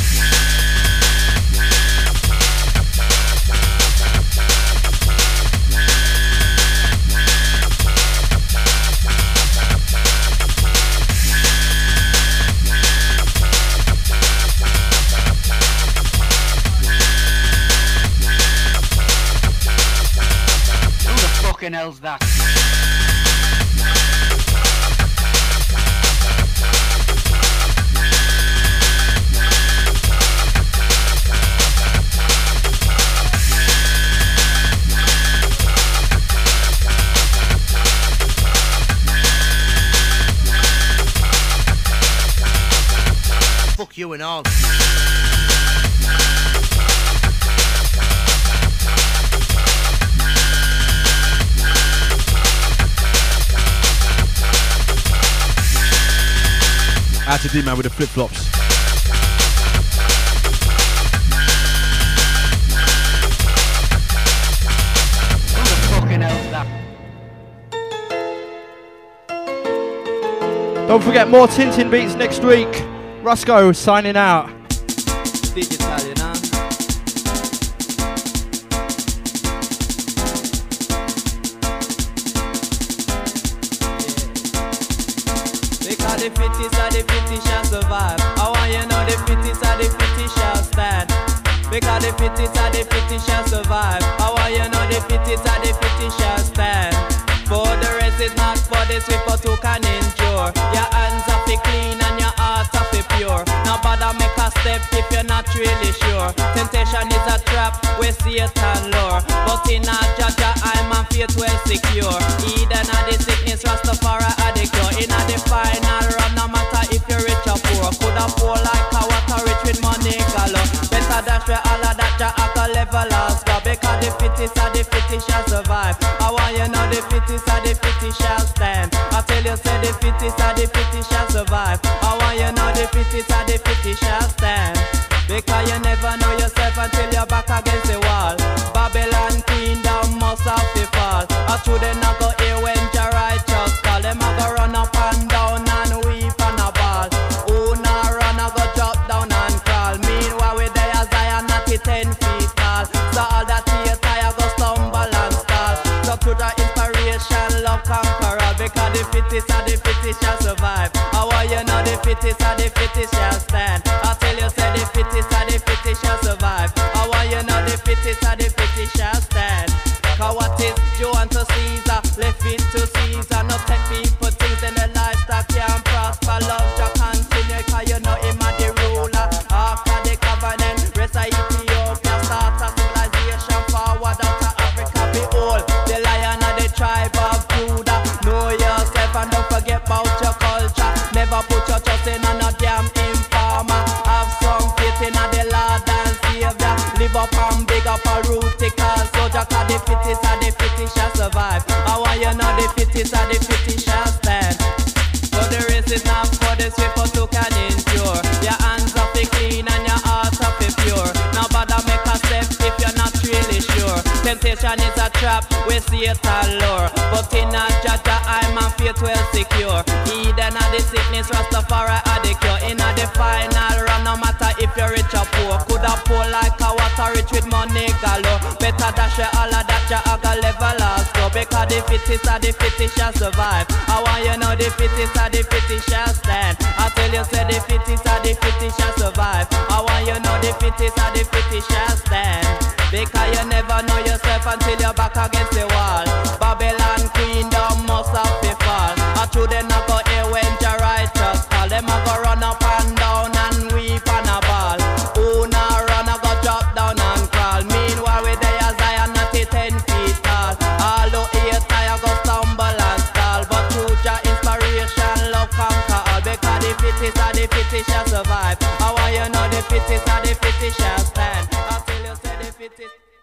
Who the fucking hell's that? Fuck you and all. Out to D-Man with the flip-flops. Who the fucking hell's that? Don't forget more Tintin beats next week. Rusko signing out. Digital, you know. Because the fittest of the fittest shall survive. I want you know the fittest of the fittest shall stand. Because the fittest of the fittest shall survive. I want you know the fittest of the fittest shall stand. For the rest is not for the swift who can endure. Your hands are fi clean and your heart are fi pure. Now bother make a step if you're not really sure. Temptation is a trap where Satan lure. But in a Jaja I'm and faith well secure. Eden are the sickness, Rastafari are the cure. In a the final run, no matter if you're rich or poor. Coulda poor like a water rich with money galore. Better dash where all of that ya at a level as go. Because the fittest of the fittest shall survive. I want you know the fittest of the fittest shall stand. I tell you say the fittest of the fittest shall survive. I want you know the fittest of the fittest shall stand. Because you never know yourself until you're back against the wall. Babylon kingdom must have to fall. I should not go here when your righteous call. Them a go run up and down and weep and a ball. Who not run a go drop down and crawl. Meanwhile we there as I am not 10 feet tall. So all that here tire go stumble and stall. So to the inspiration love conquer all. Because the fittest of the fittest shall survive. I want you know the fittest of the fittest shall stand. I tell you say the fittest of the fittest shall survive. I want you know the fittest of the fittest shall stand. Cause what is due unto Caesar, left it to Caesar. Not take people things in the lifestyle can't prosper. Love Jah continue cause you know him a the ruler. After the covenant, rest of Ethiopia start a civilization forward out of Africa. Behold, the lion of the tribe of Judah. Know yourself and don't forget about your culture. Never put your trust in a damn informer. Have some faith in the Lord and Savior. Live up and big up a rootical soldier. Cause the fittest of the fittest shall survive. I want you know the fittest of the fittest shall stand. So the race is not for the swift but who can endure. Your hands are fi clean and your heart are fi pure. Now bother make a step if you're not really sure. Temptation is a trap where Satan lure. But in a Jaja I'm and faith well secure. Eden are the sickness, Rastafari are the cure. In a the final run, no matter if you're rich or poor. Coulda poor like a water rich with money galore. Better dash where all of that ya aga level as go. Because the fittest of the fittest shall survive. I want you know the fittest of the fittest shall stand. I tell you say the fittest of the fittest shall survive. I want you know the fittest of the fittest shall stand. Because you never know yourself until you're back against the wall. Babylon kingdom must have to fall. I true them not go hear when your righteous call. Them a go run up and down and weep and a ball. Who now run a go drop down and crawl. Meanwhile we there as Zion not 10 feet tall. All who hate I go stumble and stall. But through your inspiration love conquer all. Because the fittest are the fittest shall survive. I want you know the fittest are the fittest shall stand. Until you say the fittest.